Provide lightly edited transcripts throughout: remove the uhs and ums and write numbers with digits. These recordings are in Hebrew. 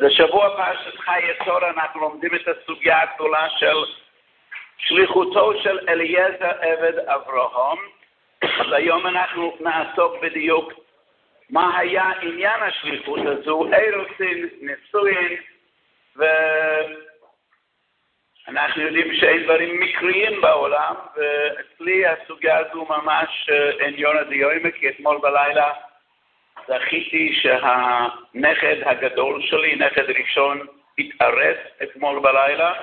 אז השבוע פרשת חיי תורה אנחנו לומדים את הסוגיה הגדולה של שליחותו של אליעזר עבד אברהם. אז היום אנחנו נעסוק בדיוק מה היה עניין השליחות הזו, אירוסין, נישואין, ואנחנו יודעים שאין דברים מקריים בעולם, ואצלי הסוגיה הזו ממש עניון הדיומא, כי אתמול בלילה זכיתי שהנכד הגדול שלי, נכד ראשון, התארס אתמול בלילה.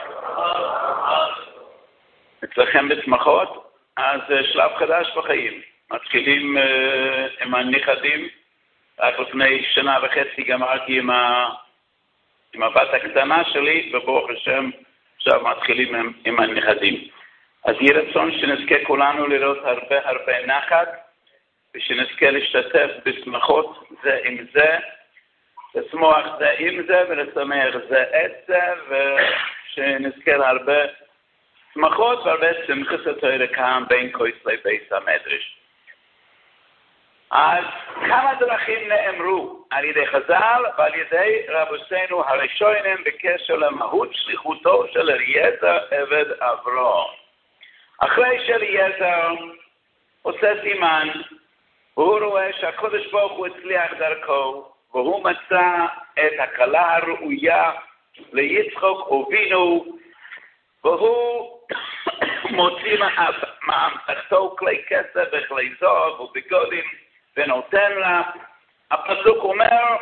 אצלכם בשמחות, אז שלב חדש בחיים. מתחילים עם הנכדים. רק לפני שנה וחצי גמרתי עם הבת הקטנה שלי, וברוך השם עכשיו מתחילים עם הנכדים. אז יהיה רצון שנזכה כולנו לראות הרבה נחת, ושנזכה להשתתף בשמחות זה עם זה, לשמוח זה עם זה ולשמח זה את זה, ושנזכה להרבה שמחות והרבה שמחת התורה כאן בין כותלי בית המדרש. אז כמה דרכים נאמרו על ידי חז"ל ועל ידי רבותינו הראשונים בקשר למהות שליחותו של אליעזר עבד אברהם. אחרי שאליעזר עושה סימן, והוא רואה שהקדוש ברוך הוא הצליח דרכו, והוא מצא את הכלה הראויה ליצחק אבינו, והוא מוציא מאמתחתו כלי כסף וכלי זהב ובגדים ונותן לה. הפסוק אומר,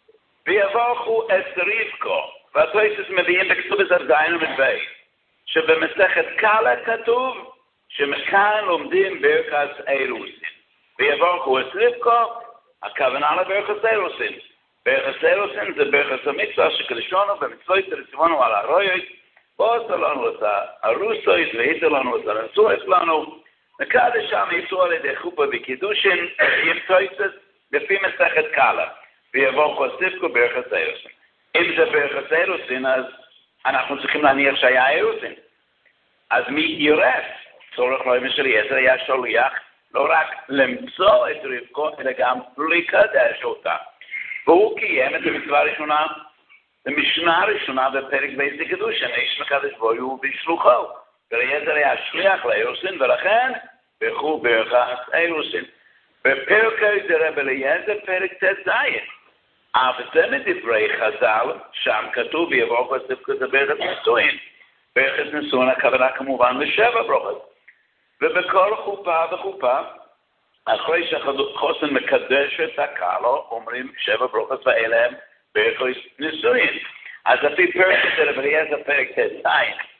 ויברכו את רבקה, והתוספות מביאים בכתובת ז' ומדבר, שבמסכת קלה כתוב שמכאן לומדים ברכת אירוסין. ויברכו את רבקה, הכוונה לברכת אירוסין. ברכת אירוסין זה ברכת המצווה שקדשנו במצוות שציוונו על הרויות, ועושה לנו את הארוסות והיטה לנו את הנשואות שלנו, וקדש שם יצאו על ידי חופה וקידושין, עם תוספות לפי מסכת קלה. ויברכו את רבקה ברכת אירוסין. אם זה ברכת אירוסין, אז אנחנו צריכים להניח שהיה אירוסין. אז מי עירף? צורך לא אמא של אליעזר היה שליח לא רק למצוא את רבקה, אלא גם לקדש אותה. והוא קיים את המצווה הראשונה, המשנה הראשונה בפרק בית הקדושין, איש מקדש בו הוא בשלוחו. ואליעזר היה שליח לאירוסין, ולכן ברכו ברכת אירוסין. בפרק דרב אליעזר, פרק ט"ז. אבל זה מדברי חז"ל, שם כתוב ויברכו את רבקה זה ברכת נישואין. ברכת נישואין הכוונה כמובן לשבע ברכות. ובכל חופה וחופה, אחרי שהחוסן מקדש את הקהלו, אומרים שבע ברכות ואלה הם ברכות נישואין. אז לפי פרק דרב אליעזר פרק ט"ז,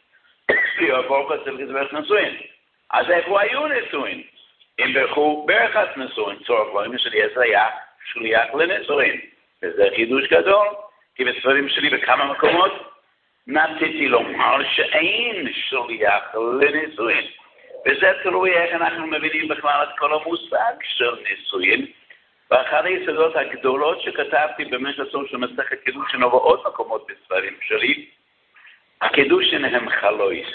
ויברכו את רבקה זה ברכת נישואין. אז איפה היו נישואין? אם ברכו ברכת נישואין, צורך לא אמא של אליעזר היה שליח לנישואין. וזה חידוש גדול, כי בספרים שלי בכמה מקומות נטיתי לומר שאין שליח לנישואין. וזה תלוי איך אנחנו מבינים בכלל את כל המושג של נישואין. ואחת היסודות הגדולות שכתבתי במשך הסוף של מסכת קידושין ובעוד מקומות בספרים שלי, הקידושין הם חלויס.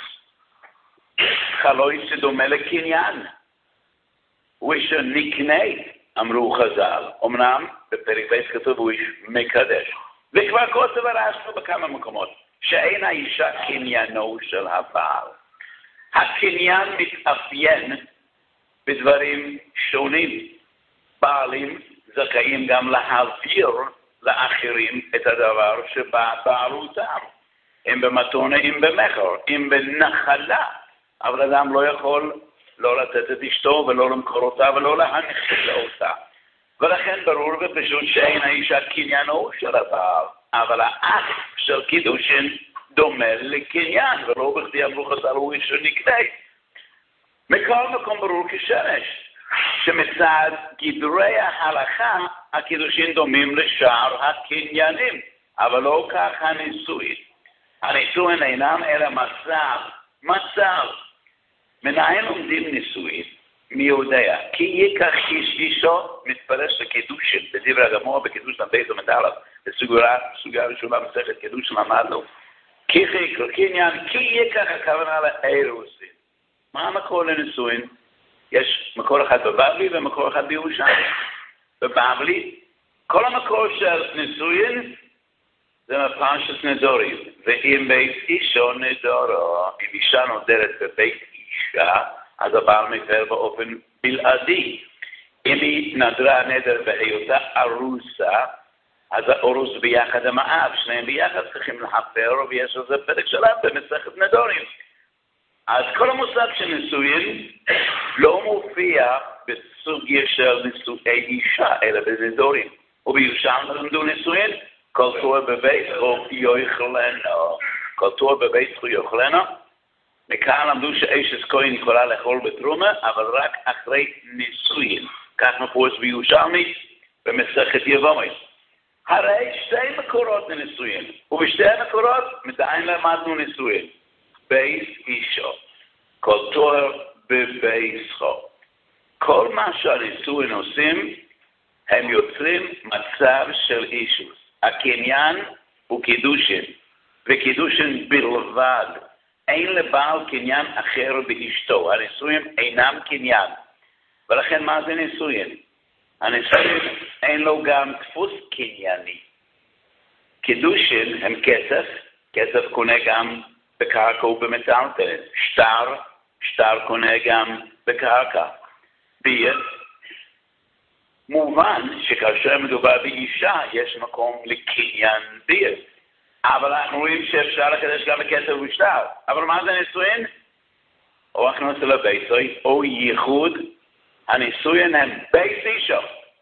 חלויס שדומה לקניין. הוא איש נקנה, אמרו חז"ל. אמנם בפרק בית כתוב הוא איש מקדש. וכבר כותב הרש"י בכמה מקומות, שאין האישה קניינו של הבעל. הקניין מתאפיין בדברים שונים. בעלים זכאים גם להעביר לאחרים את הדבר שבבעלותם. אם במתונה, אם במכר, אם בנחלה. אבל אדם לא יכול לא לתת את אשתו ולא למכור אותה ולא להנחיל אותה. ולכן ברור ופשוט שאין האישה קניינו של הבעל. אבל האקט של קידושין דומה לקניין, ולא בכדי אמרו חז"ל הוא איש נקנה. מכל מקום ברור כשמש, שמצד גדרי ההלכה, הקידושין דומים לשאר הקניינים, אבל לא כך הנישואין. הנישואין אינם אלא מצב. מנין לומדים נישואין? מי יודע? כי ייקח איש אישו, מתפרש לקידושין, בדברי הגמרא בקידושין בית ומד' בסוגיה ראשונה מסכת קידושין למדנו. כי ייקח הכוונה לאירוסין. מה המקור לנישואין? יש מקור אחד בבבלי ומקור אחד בירושלים. בבבלי, כל המקור של נישואין זה מפרשת נדורים. ואם בית אישו נדורו, אם אישה נודרת בבית אישה, אז הבעל מפר באופן בלעדי. אם היא נדרה נדר בהיותה ארוסה, אז הארוס ביחד עם האב, שניהם ביחד צריכים להפר, ויש על זה פרק שלם במסכת נדורים. אז כל המושג של נישואין לא מופיע בסוגיה של נישואי אישה, אלא בנדורים. ובירושלים למדו נישואין, כל תואר בבית או יאכלנו. כל תואר בבית או יאכלנו. מכאן למדו שאשת כהן יכולה לאכול בתרומה, אבל רק אחרי נישואין. כך מפורש בירושלמי במסכת יבמות. הרי שתי מקורות לנישואין, ובשתי המקורות מדיין למדנו נישואין. בייס אישו, כל תואר בבייסכו. כל מה שהנישואין עושים, הם יוצרים מצב של אישוס. הקניין הוא קידושין, וקידושין בלבד. אין לבעל קניין אחר באשתו. הנישואין אינם קניין. ולכן מה זה נישואין? הנישואין אין לו גם דפוס קנייני. קידושין הם כסף, כסף קונה גם בקרקע ובמטלטלת. שטר קונה גם בקרקע. בית, מובן שכאשר מדובר באישה יש מקום לקניין בית. אבל אנחנו רואים שאפשר לקדש גם בכסף ובשטר. אבל מה זה נישואין? או הכנוס לבייסוי, או ייחוד. הנישואין הם בייס אישו.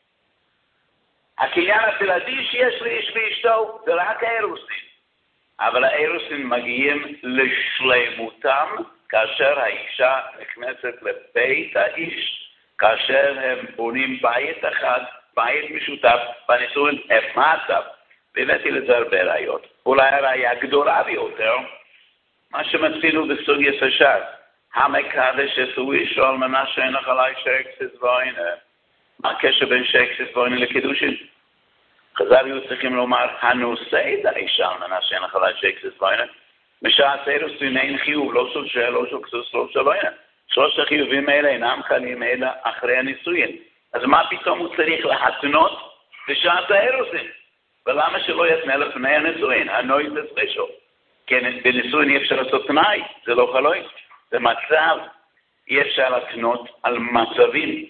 הקניין הבלעדי שיש לאיש ואשתו זה רק האירוסין. אבל האירוסין מגיעים לשלמותם כאשר האישה נכנסת לבית האיש, כאשר הם בונים בית אחד, בית משותף, בנישואין הם מצב. והבאתי לזה הרבה ראיות. אולי הראיה הגדולה ביותר, מה שמצינו בסוגיית הש"ס, המקדש עשו אישו על מנה שאין לך עלי שקסס ואינה. מה הקשר בין שקסס ואינה לקידושין? חז"ל היו צריכים לומר, הנושא את האישה על מנה שאין לך עלי שקסס ואינה. משעה סיירוסין אין חיוב, לא של שאל, לא של כסוס, לא של אינה. שלושת החיובים האלה אינם חלים אלא אחרי הנישואין. אז מה פתאום הוא צריך להתנות בשעה סיירוסין? ולמה שלא יתנה לפני הנישואין? הנוי זה ספשו. כן, בנישואין אי אפשר לעשות תנאי, זה לא חלוי. זה מצב, אי אפשר להתנות על מצבים.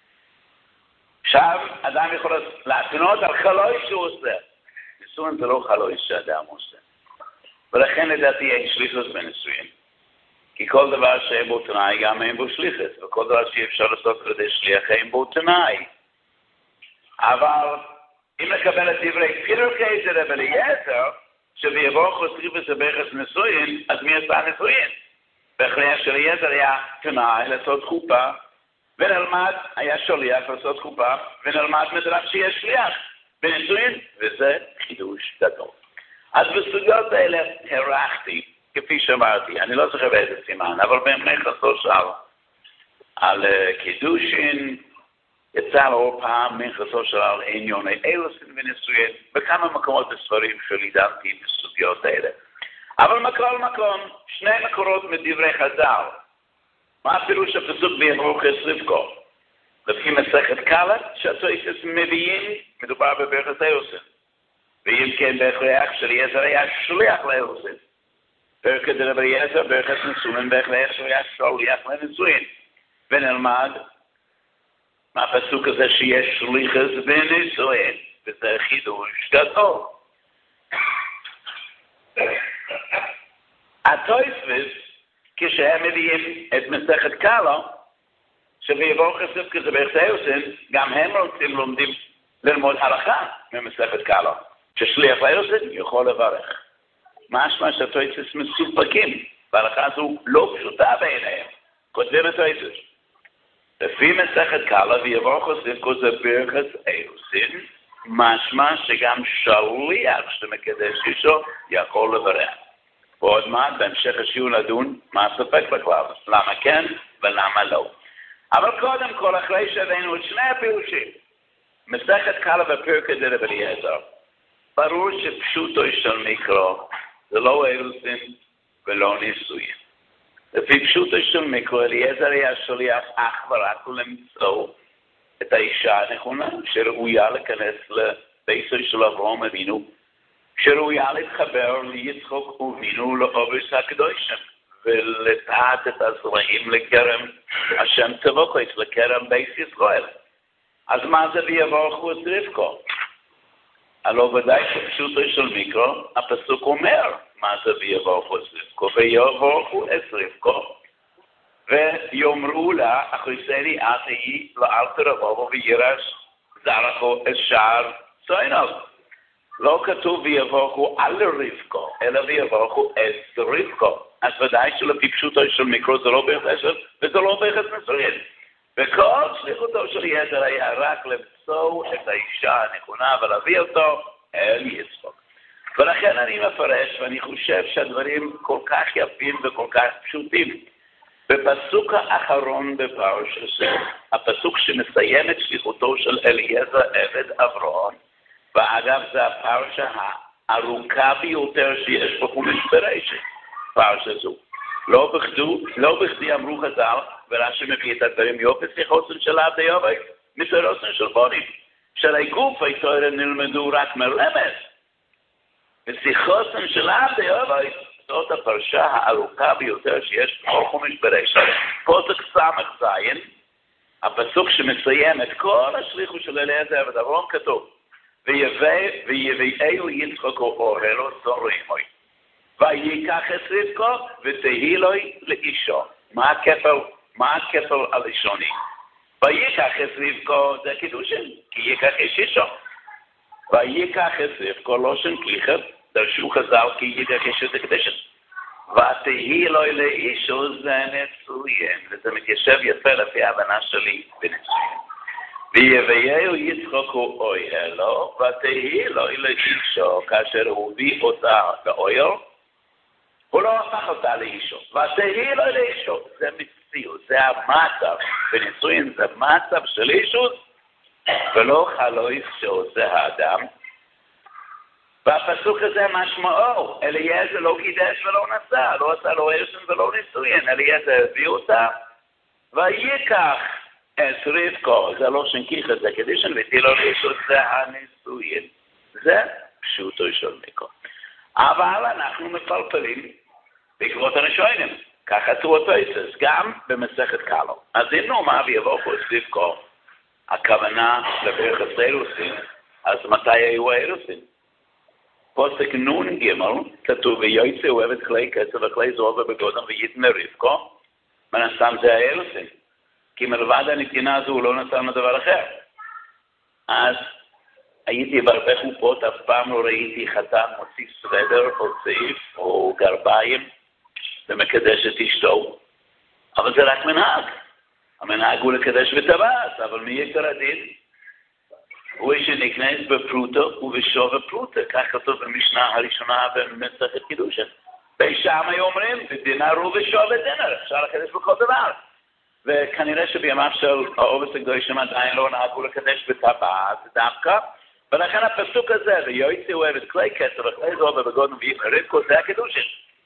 עכשיו, אדם יכול להתנות על חלוי שהוא עושה. נישואין זה לא חלוי שאדם עושה. ולכן לדעתי אין שליחוס בנישואין. כי כל דבר שאין בו תנאי, גם אין בו שליחוס. וכל דבר שאי אפשר לעשות כדי שליח, אין בו תנאי. אבל אם נקבל את דברי פירוקי זה רב אליעזר, שביבוא חוסרי בסבכת נישואין, אז מי עשה נישואין? בהכרח של אליעזר היה תנאי לעשות חופה, ונלמד, היה שליח לעשות חופה, ונלמד מדרש שיש שליח בנישואין, וזה חידוש גדול. אז בסוגיות האלה הרחתי, כפי שאמרתי, אני לא זוכר באיזה סימן, אבל באמת חסור שם על קידושין, יצא לאור פעם מנחסו של עניוני אירוסין ונישואין, בכמה מקומות בספרים שלידנתי בסוגיות האלה. אבל מכל מקום, שני מקורות מדברי חז"ל. מה הפירוש הפסוק ביברכס רבקו? לפי מסכת קלה, שהתוספות מביאים, מדובר בברכס אירוסין. ואם כן בהכרח שאליעזר היה שליח לאירוסין. פרק דרב אליעזר ברכס נישואין, בהכרח שהוא היה שליח לנישואין. ונלמד מהפסוק הזה שיש שליחוס בנישואין, וזה חידוש גדול. התוספות, כשהם מביאים את מסכת קלה, שביברכס רבקו זה ברכס אירוסין, גם הם לומדים ללמוד הלכה ממסכת קלה, ששליח לאירוסין יכול לברך. משמע שהתוספות מסופקים, וההלכה הזו לא פשוטה בעיניהם. כותבים את התוספות. לפי מסכת קלה ויברכס רבקו זה ברכס אירוסין, משמע שגם שליח שמקדש אישו יכול לברך. ועוד מעט בהמשך השיעור לדון מה הספק בכלל, למה כן ולמה לא. אבל קודם כל, אחרי שהבאנו את שני הפירושים, מסכת קלה ופרקי דרב אליעזר, ברור שפשוטו של מקרו זה לא אירוסין ולא נישואין. לפי פשוטו של מקרו, אליעזר היה שליח אך ורק למצוא את האישה הנכונה, שראויה להיכנס לביתו של אברהם אבינו, שראויה ראויה להתחבר ליצחוק ובינו לאובס הקדושים, ולטעת את הזרעים לכרם השם תבוקויס, לכרם בית ישראל. אז מה זה ויברכו את רבקו? הלא ודאי שפשוטו של מיקרו, הפסוק אומר מה זה ויברכו את רבקו, ויברכו את רבקו, ויאמרו לה, אחריסני את היא, ואל תרבו וירש זרחו את שער צויניו. לא כתוב ויברכו על רבקו, אלא ויברכו את רבקו. אז ודאי שלפי פשוטו של מיקרו זה לא בהחלט, וזה לא בהחלט מסוים. וכל שליחותו של יתר היה רק למצוא את האישה הנכונה ולהביא אותו אל יצחוק. ולכן אני מפרש, ואני חושב שהדברים כל כך יפים וכל כך פשוטים. בפסוק האחרון בפרשה, הפסוק שמסיים את שליחותו של אליעזר עבד אברהם, ואגב זה הפרשה הארוכה ביותר שיש בחומש בראשית, פרשה זו. לא בכדי אמרו חז"ל, ורש"י מביא את הדברים יופי שיחוסן של עבדי יובי, מסירוסן של בונים, שלגוף התורה נלמדו רק מרמז, ושיחוסן של עבדי יובי, זאת הפרשה הארוכה ביותר שיש בכל חומש בראשית. פסוק ס"ז, הפסוק שמסיים את כל השליחות של אליעזר עבד אברהם כתוב, ויביאהו יצחק אוהלו זורעים מוי. ויקח את רבקו ותהי לו לאישו. מה הכפל הראשוני? ויקח את רבקו זה קידושין, כי ייקח את אישו. ויקח את רבקו לא שנכיחת, דרשו חז"ל כי ייקח אישו זה קדושין. ותהי לו לאישו זה נשואים, וזה מתיישב יפה לפי ההבנה שלי בנשואים. ויביאהו יצחק אוהלו ותהי לו לאישו, כאשר הוא הביא אותה לאוהל, הוא לא הפך אותה לאישו, ותהי לו לאישו, זה מציאות, זה המצב, בנישואין זה מצב של אישות, ולא חלויך שעושה האדם. והפסוק הזה משמעו, אליעזר לא קידש ולא נשא, לא עשה לו ערשן ולא נישואין, אליעזר הביא אותה, ויקח את רבקו, זה לא שנכיחת, זה קדישן, ותהי לו לאישו, זה הנישואין, זה פשוטו של מיקרו. אבל אנחנו מפלפלים בעקבות הראשונים, ככה תורתויסס, גם במסכת קלו. אז אם נאמר ויברכו את רבקו, הכוונה לברכת האירוסין, אז מתי היו האירוסין? פסוק נון ג' כתוב ויוצא אוהב את כלי כסף וכלי זהב ובגודם וייתן לרבקו, מן הסתם זה האירוסין, כי מלבד הנתינה הזו הוא לא נתן לדבר אחר. אז הייתי בהרבה חופות, אף פעם לא ראיתי חתן מוציא סוודר או צעיף או גרביים ומקדש את אשתו. אבל זה רק מנהג. המנהג הוא לקדש וטבעת, אבל מי יקר הדין? הוא שנכנס בפרוטו ובשווה פרוטו, כך כתוב במשנה הראשונה במסכת קידושין. ושם היו אומרים, דינר ובשווה דינר, אפשר לקדש בכל דבר. וכנראה שבימיו של האובס הקדושים עדיין לא נהגו לקדש בטבעת דווקא, ולכן הפסוק הזה, ויוצא אוהב את כלי כסף וכלי זהב ובגודם וייתן לרבקו, זה הקידושין.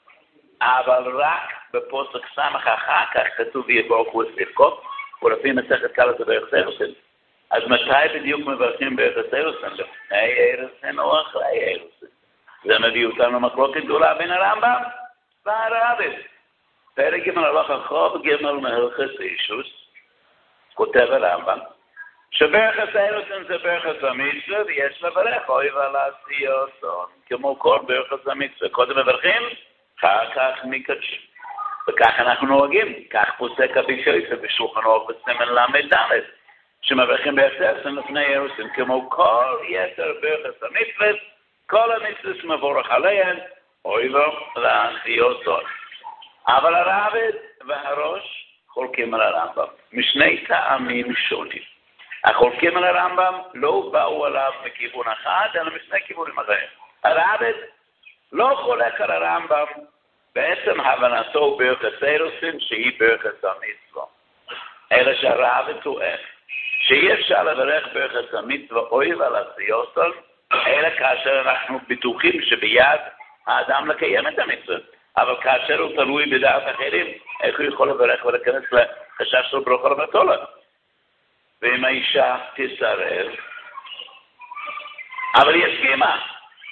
אבל רק בפסוק סמך אחר כך כתוב ויברכו את רבקו, ולפי מסכת קלו זה ברכת האירוסין. אז מתי בדיוק מברכים ברכת האירוסין? לפני האירוסין או אחרי האירוסין? זה מביא אותנו מחלוקת גדולה בין הרמב"ם והרב"ם. פרק ג' הלכה חוב ג' מהלכות אישוס, כותב הרמב"ם, שברכת האירוסין זה ברכת המצווה, ויש לברך אוהב על עשייתו, כמו כל ברכת המצווה. קודם מברכים, אחר כך מקדשים. וכך אנחנו נוהגים, כך פוסק הבישייסר בשולחן ערוך בסימן ל"ד, שמברכים ברכת האירוסין לפני האירוסין, כמו כל יתר ברכת המצווה, כל המצווה שמבורך עליהן, אוהב על עשייתו. אבל הרב"ד והראש חולקים על הרמב"ם, משני טעמים שונים. החולקים על הרמב"ם לא באו עליו מכיוון אחד, אלא משני כיוונים אחרים. הרב"ד לא חולק על הרמב"ם, בעצם הבנתו ברכת האירוסין שהיא ברכת המצווה. אלא שהרב"ד טוען שאי אפשר לברך ברכת המצווה אוהב על עשייתו, אלא כאשר אנחנו בטוחים שביד האדם לקיים את המצווה. אבל כאשר הוא תלוי בדעת אחרים, איך הוא יכול לברך ולכנס לחשש של ברכה לבטלה? ואם האישה תסרב, אבל היא הסכימה,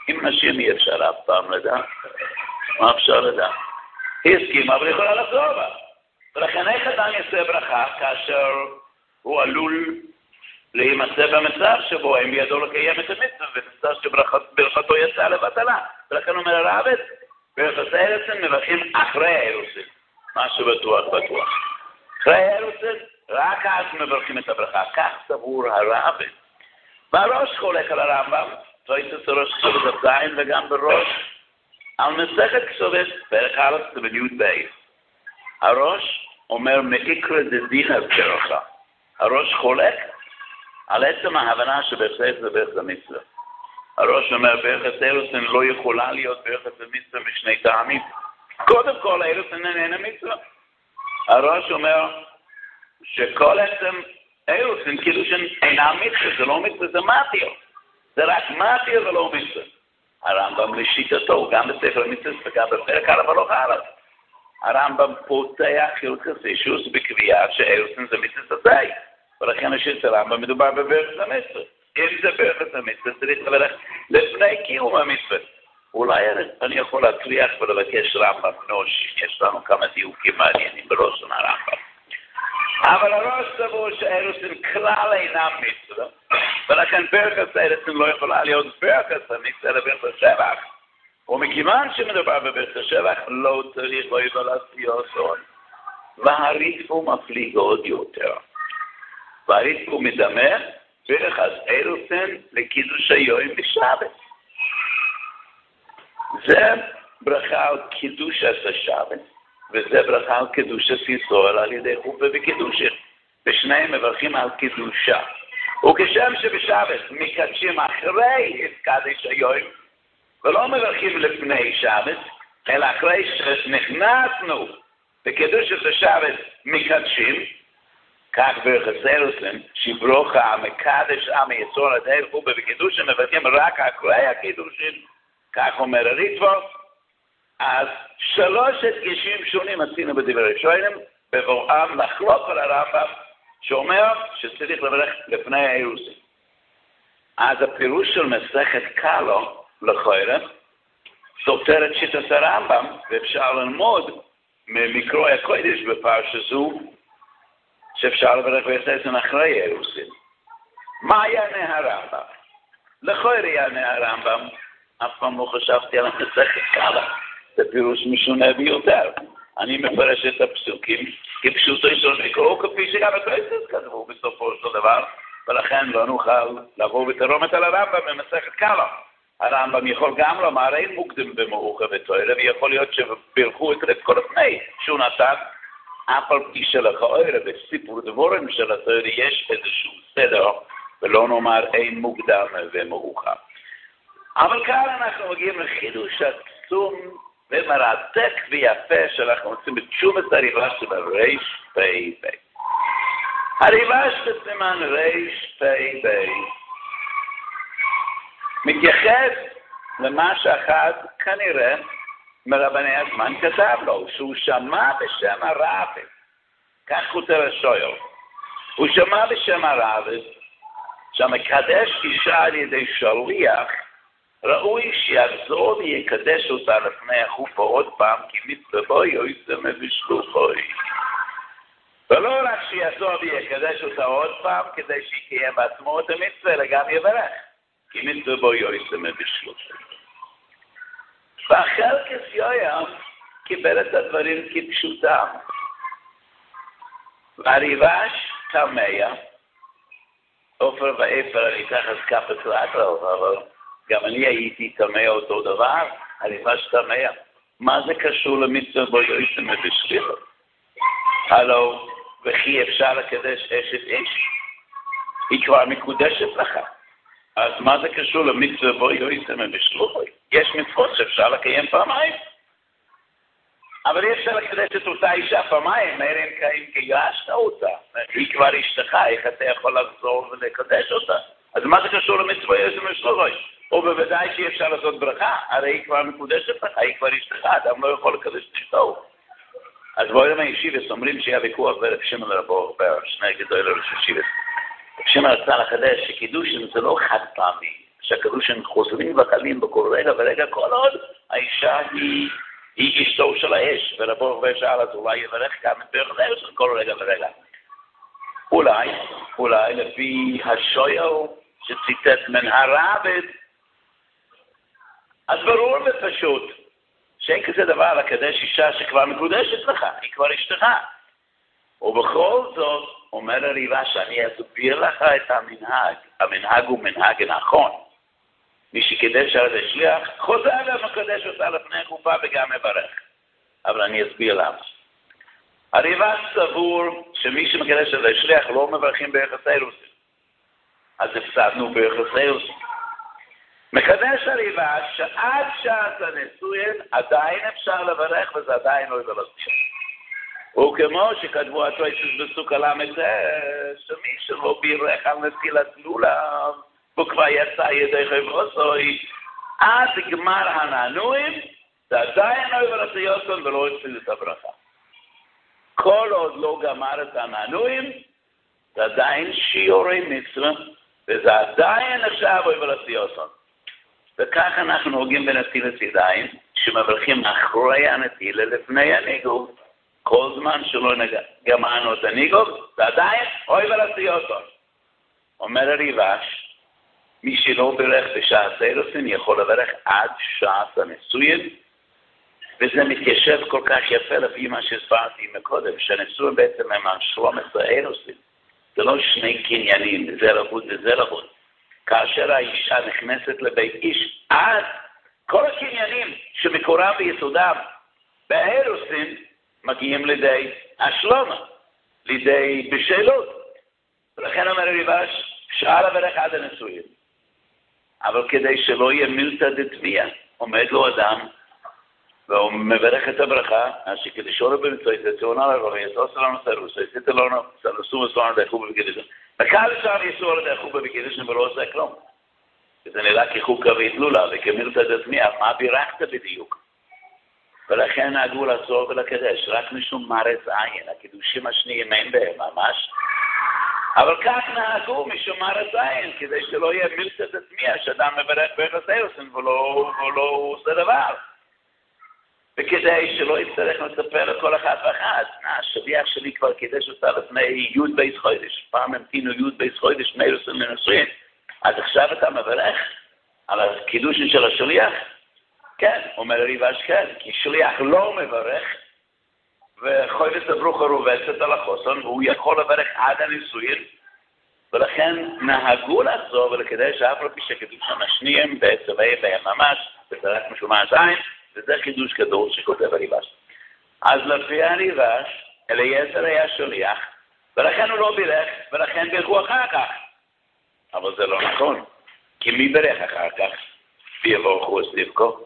עם נשים אי אפשר אף פעם לדעת. מה אפשר לדעת? היא הסכימה, אבל יכולה לחזור בה. ולכן איך אדם יעשה ברכה כאשר הוא עלול להימצא במצב שבו אין בידו לקיים את המצווה, ונמצא שברכתו יצאה לבטלה. ולכן אומר הרב, ברכת האירוסין מברכים אחרי האירוסין. משהו בטוח. אחרי האירוסין, רק אז מברכים את הברכה. כך סבור הרב. והראש חולק על הרמב"ם, תויסס הראש כסובת הזין וגם בראש, על מסכת כסובת פרק א' בניוד בייס. הראש אומר מאיקרא דדינא ברכה. הראש חולק על עצם ההבנה שברכת זה ברכת המצווה. הראש אומר ברכת אירוסין לא יכולה להיות ברכת המצווה משני טעמים. קודם כל אירוסין איננה מצווה. הראש אומר שכל עצם אירוסין קידושין אינה מצווה, זה לא מצווה, זה מתיר. זה רק מתיר ולא מצווה. הרמב"ם לשיטתו, גם בספר המצווה וגם בפרק א' הלוך א'. הרמב"ם פותח הלכות אישוס בקביעה שאירוסין זה מצווה די. ולכן השאלה של הרמב"ם מדובר בברכת המצווה. אם זה ברכת המצווה, צריך לברך לפני קיום המצווה. אולי אני יכול להצליח ולבקש רמב"ם נוש, יש לנו כמה דיוקים מעניינים בראש הרמב"ם. אבל הראש סבור שאירוסין כלל אינם מצווה, ולכן ברכת האירוסין לא יכולה להיות ברכת המצווה לברכת השבח. ומכיוון שמדובר בברכת השבח, לא צריך לא יבלסיות, והריתפו מפליג עוד יותר. והריתפו מדמה ברכת אירוסין לקידוש היום בשבת. זה ברכה על קידוש השבת, וזה ברכה על קידוש ישראל על ידי חופה וקידושים. ושניהם מברכים על קידושה. וכשם שבשבת מקדשים אחרי התקדש היום, ולא מברכים לפני שבת, אלא אחרי שנכנסנו בקידוש השבת מקדשים, כך ברכת אירוסין, שברוכה המקדש עם יצור עדי חופה וקידושים, מברכים רק אחרי הקידושים, כך אומר הריטב"א. אז שלושת דגשים שונים עשינו בדברי ראשונים, בבואם לחלוק על הרמב"ם, שאומר שצריך לברך לפני האירוסין. אז הפירוש של מסכת קלו, לכאורה, סותר את שיטת הרמב"ם, ואפשר ללמוד ממקרא הקודש בפרשה זו, שאפשר לברך באירוסין אחרי האירוסין. מה יענה הרמב"ם? לכאורה יענה הרמב"ם, אף פעם לא חשבתי על המסכת קלו. זה פירוש משונה ביותר. אני מפרש את הפסוקים כפשוטו של מקרא, כפי שגם התוספות כתבו בסופו של דבר, ולכן לא נוכל לבוא בתרומת על הרמב"ם במסכת קלו. הרמב"ם יכול גם לומר אין מוקדם במאוחר בתורה, ויכול להיות שבירכו את כל הפני שהוא נתן, אף על פי שלכאורה בסיפור דבורים של התורה יש איזשהו סדר, ולא נאמר אין מוקדם ומאוחר. אבל כאן אנחנו מגיעים לחידוש עצום ומרתק ויפה שאנחנו עושים בתשובת הריב"ש בריש פ"ב. הריב"ש בסימן ריש פ"ב מתייחס למה שאחד כנראה מרבני הזמן כתב לו, שהוא שמע בשם הרב, כך כותב השויר, הוא שמע בשם הרב שהמקדש אישה על ידי שליח, ראוי שיחזור ויקדש אותה לפני החופה עוד פעם, כי מצווה בוי יעשה בשלוחוי. ולא רק שיחזור ויקדש אותה עוד פעם, כדי שיקיים בעצמו את המצווה, אלא גם יברך, כי מצווה בוי יעשה בשלוחוי. והחלקס יוים קיבל את הדברים כפשוטם. והריב"ש תמה, עופר ואפר, אני תחת כפת לאטרל, אבל גם אני הייתי תמה אותו דבר, הריב"ש תמה. מה זה קשור למצווה בו יעשה בשלוחו? הלו, וכי אפשר לקדש אשת איש? היא כבר מקודשת לך. אז מה זה קשור למצווה בו יעשה בשלוחו? יש מצוות שאפשר לקיים פעמיים. אבל אי אפשר לקדש את אותה אישה פעמיים, אלא אם קיישת אותה. היא כבר אשתך, איך אתה יכול לחזור ולקדש אותה? אז מה זה קשור למצווה יעשה בשלוחו? או בוודאי שאי אפשר לעשות ברכה, הרי היא כבר מקודשת לך, היא כבר אשתך, אדם לא יכול לקדש את אשתו. אז בואי הישיבס אומרים שהיה ויכוח ברב שמעון רבו, שני גדולי ראש הישיבס. רב שמעון רצה לחדש שקידושין זה לא חד פעמי, שהקדושים חוזרים וחלים בכל רגע ורגע, כל עוד האישה היא אשתו של האש, ורבו ושאל אז אולי יברך גם את ברך האש כל רגע ורגע. אולי לפי השויל שציטט מן הרבד, אז ברור ופשוט שאין כזה דבר לקדש אישה שכבר מקודשת לך, היא כבר אשתך. ובכל זאת אומר הריבה שאני אסביר לך את המנהג הוא מנהג נכון. מי שקדש על ידי שליח חוזר ומקדש אותה לפני חופה וגם מברך. אבל אני אסביר למה. הריבה סבור שמי שמקדש על ידי שליח לא מברכים ביחס האירוסין. אז הפסדנו ביחס האירוסין. מקדש הריבה שעד שעת הנישואין עדיין אפשר לברך וזה עדיין לא יבלט. וכמו שכתבו התויסס בסוכה ל"ט, שמי שלא בירך על נטילת לולב, הוא כבר יצא ידי חברוסוי, עד גמר הנענועים, זה עדיין לא יבלט יוסון ולא הפסיד את הברכה. כל עוד לא גמר את הנענועים, זה עדיין שיעורי מצווה, וזה עדיין נחשב יבלט יוסון. וכך אנחנו נוהגים בנטילת ידיים, שמברכים אחרי הנטילה לפני הניגוב, כל זמן שלא גמרנו את הניגוב, זה עדיין אוי ולעשיותו. אומר הריבש, מי שלא ברך בשעת האירוסין יכול לברך עד שעת הנישואין, וזה מתיישב כל כך יפה לפי מה שהסברתי מקודם, שהנישואין בעצם הם השלומת האירוסין. זה לא שני קניינים, זה לחוד וזה לחוד. כאשר האישה נכנסת לבית איש, עד כל הקניינים שמקורם ביסודם באירוסין, מגיעים לידי השלומה, לידי בשלות. ולכן אומר הריבש, שאל לברך עד הנישואין. אבל כדי שלא יהיה מילתא דתביע, עומד לו אדם, והוא מברך את הברכה, אז שכדי שולו במצוית, ציונה לרבי, יסעוס לנו סרוס, יסיתו לנו סרסו וסברנו דייחו בבקידשן. וקל אפשר יסוע לדייחו בבקידשן ולא עושה כלום. וזה נראה כחוקה והתלולה, וכמילתא דתביע, מה בירכת בדיוק? ולכן נהגו לעצור ולקדש, רק משום מרץ עין, הקידושים השניים אין בהם ממש, אבל כך נהגו משום מרץ עין, כדי שלא יהיה מילתא דתביע, שאדם מברך ביחס האירוסין ולא עושה דבר. וכדי שלא יצטרך לספר לכל אחד ואחד, השליח שלי כבר קידש אותה לפני י' בייס חודש, פעם המתינו י' בייס חודש מאירוסין לנישואין, אז עכשיו אתה מברך על הקידושין של השליח? כן, אומר הריבש כן, כי שליח לא מברך, וחויבת הברוך הרובצת על החוסן, והוא יכול לברך עד הנישואין, ולכן נהגו לעצור ולקדש אף על פי שקידושם השניים בצבעי בהם ממש, וזה רק משום העזיים, וזה חידוש גדול שכותב הריבש. אז לפי הריבש, אליעזר היה שליח, ולכן הוא לא בירך, ולכן בירכו אחר כך. אבל זה לא נכון, כי מי בירך אחר כך? ויבורכו וסליבקו.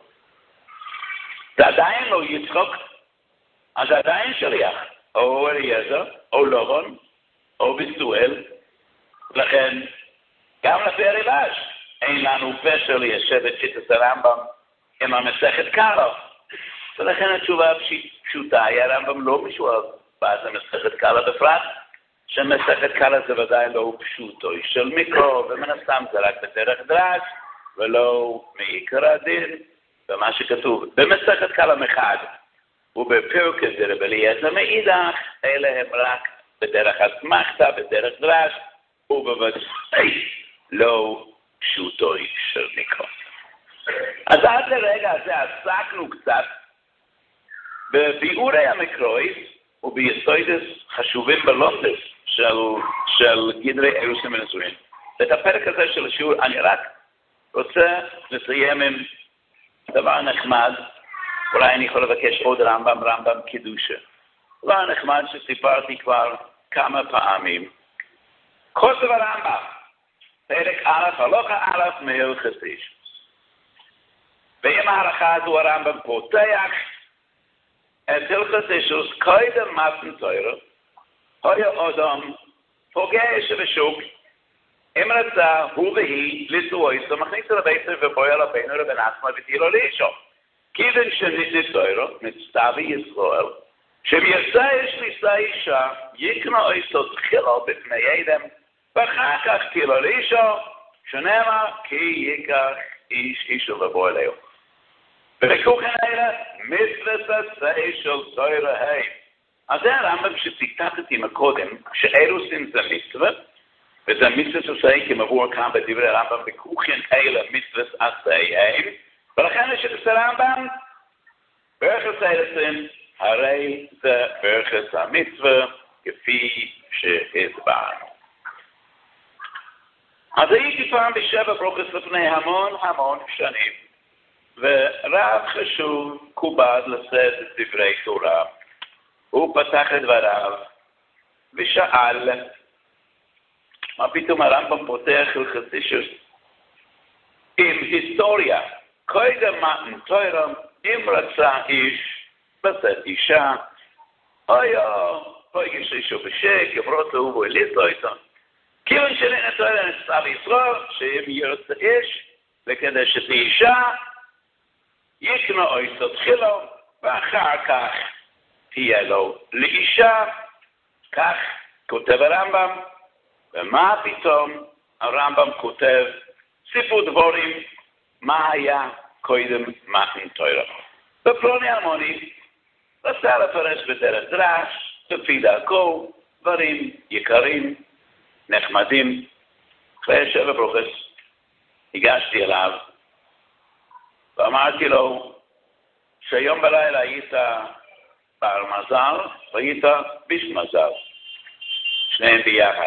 זה עדיין לא יצחוק, אז זה עדיין שליח, או אליעזר, או לובון, או ביצואל, לכן גם לפי הריבש אין לנו פשר ליישב את שיטת הרמב"ם עם המסכת קלו, ולכן התשובה פשוטה היא הרמב"ם לא משוער בעד המסכת קלו בפרט, שמסכת קלו זה ודאי לא פשוטו של מיקרו, ומן הסתם זה רק בדרך דרש ולא מעיקר הדין, ומה שכתוב במסכת קלו מחד ובפרקת דרב אליעזר מאידך, אלה הם רק בדרך אסמכתא, בדרך דרש, ובוודאי לא פשוטו של מיקרו. אז עד לרגע הזה עסקנו קצת בביאורי המקרואים וביסוידס חשובים בלוטס של גדרי אירוסין ונישואין. את הפרק הזה של השיעור אני רק רוצה לסיים עם דבר נחמד, אולי אני יכול לבקש עוד רמב"ם קידושה. דבר נחמד שסיפרתי כבר כמה פעמים. כותב הרמב"ם, פרק א', הלכה א' מהלכות איש. ועם ההלכה הזו הרמב"ם פותח את הלכות אישוס קודם מתן תורה, היה אדם פוגש בשוק, אם רצה הוא והיא לסועיסו, מכניס לביתו ובויה לבינו לבן עצמה ותהילו לאישו. כיוון שניתן תורה, נצטה בישראל, שמייסה יש לישא אישה, יקנו איסו תחילו בפני אדם, ואחר כך תהילו לאישו, שנאמר, כי ייקח איש אישו לבוא אליהו. ובכוכן האלה, מצוות עשה של תורה ה'. אז זה הרמב"ם שציטטתי מקודם, שאירוסין זה מצווה, וזה מצוות עשה כמבואר כאן בדברי הרמב"ם, בכוכן האלה מצוות עשה ה', ולכן יש את הרמב"ם, ברכס אירוסין, הרי זה ברכס המצווה, כפי שהסברנו. אז הייתי פעם בשבע ברוכס לפני המון שנים, ורב חשוב קובד לשאת את דברי תורה. הוא פתח את דבריו ושאל, מה פתאום הרמב"ם פותח הלכות אישוס עם היסטוריה, קודם מתן תורה, אם רצה איש לשאת אישה, היה פוגש אישו בשק, יברות לו ואליס לו איתו. כיוון שלין התורה נצטה בישראל, שאם ירצה איש, לקדש את האישה, יקנו אויסו תחילו, ואחר כך תהיה לו לאישה, כך כותב הרמב"ם, ומה פתאום הרמב"ם כותב סיפור דבורים, מה היה קודם מתן תורה. בפלוני אלמוני, רצה לפרש בדרך דרש, לפי דרכו, דברים יקרים, נחמדים. אחרי שבע ברוכס, הגשתי אליו, ואמרתי לו, שהיום בלילה היית בעל מזל, והיית ביש מזל. שניהם ביחד.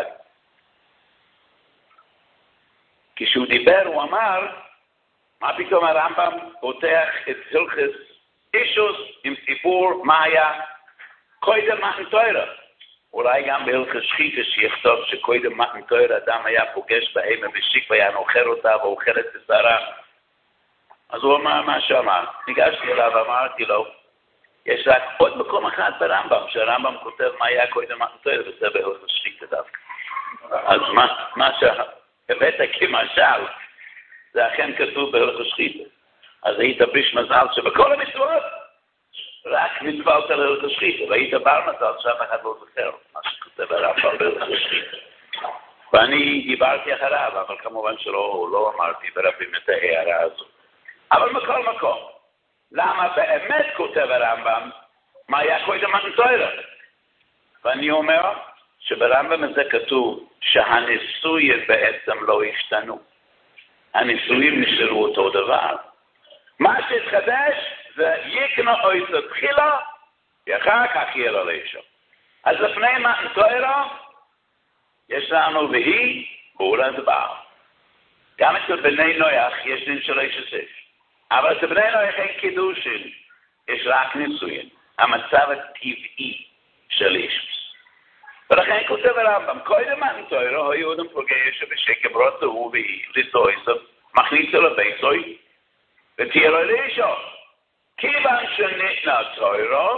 כשהוא דיבר, הוא אמר, מה פתאום הרמב"ם פותח את הלכות אישוס עם סיפור מה היה קודם מתן תורה. אולי גם בהלכות שחיטה שיכתוב שקודם מתן תורה אדם היה פוגש בהמה בשיק והיה נוחר אותה ואוכל את בשרה. אז הוא אמר מה שאמר. ניגשתי אליו ואמרתי לו, יש רק עוד מקום אחד ברמב"ם, שהרמב"ם כותב מה היה קודם מתן תורה, וזה בהלכות שחיטה דווקא. אז מה שהבאת כמשל, זה אכן כתוב בהלכות שחיטה. אז היית ביש מזל שבכל המצוות רק נתבלת להלכות שחיטה, והיית בר מזל שאף אחד לא זוכר מה שכותב הרמב"ם בהלכות שחיטה. ואני דיברתי אחריו, אבל כמובן לא אמרתי ברבים את ההערה הזו. אבל מכל מקום, למה באמת כותב הרמב"ם מה היה קודם מתן תורה? ואני אומר שברמב"ם הזה כתוב שהנישואים בעצם לא השתנו. הנישואים נשארו אותו דבר. מה שהתחדש זה יקנו אויסו תחילה, ואחר כך יהיה לו לאישה. אז לפני מתן תורה, יש לנו והיא בורא דבר. גם אצל בני נוח יש דין של איש אש. אבל אצל בני נוח אין קידושין, יש רק נישואים. המצב הטבעי של איש. ולכן כותב הרמב"ם, קודם מתן תורה, היו אדם פוגש בשקם רוצה הוא והיא, לסויסו, מכניסו לביתוי, ותהיה לו לאישה. כיוון שניתנה תורה,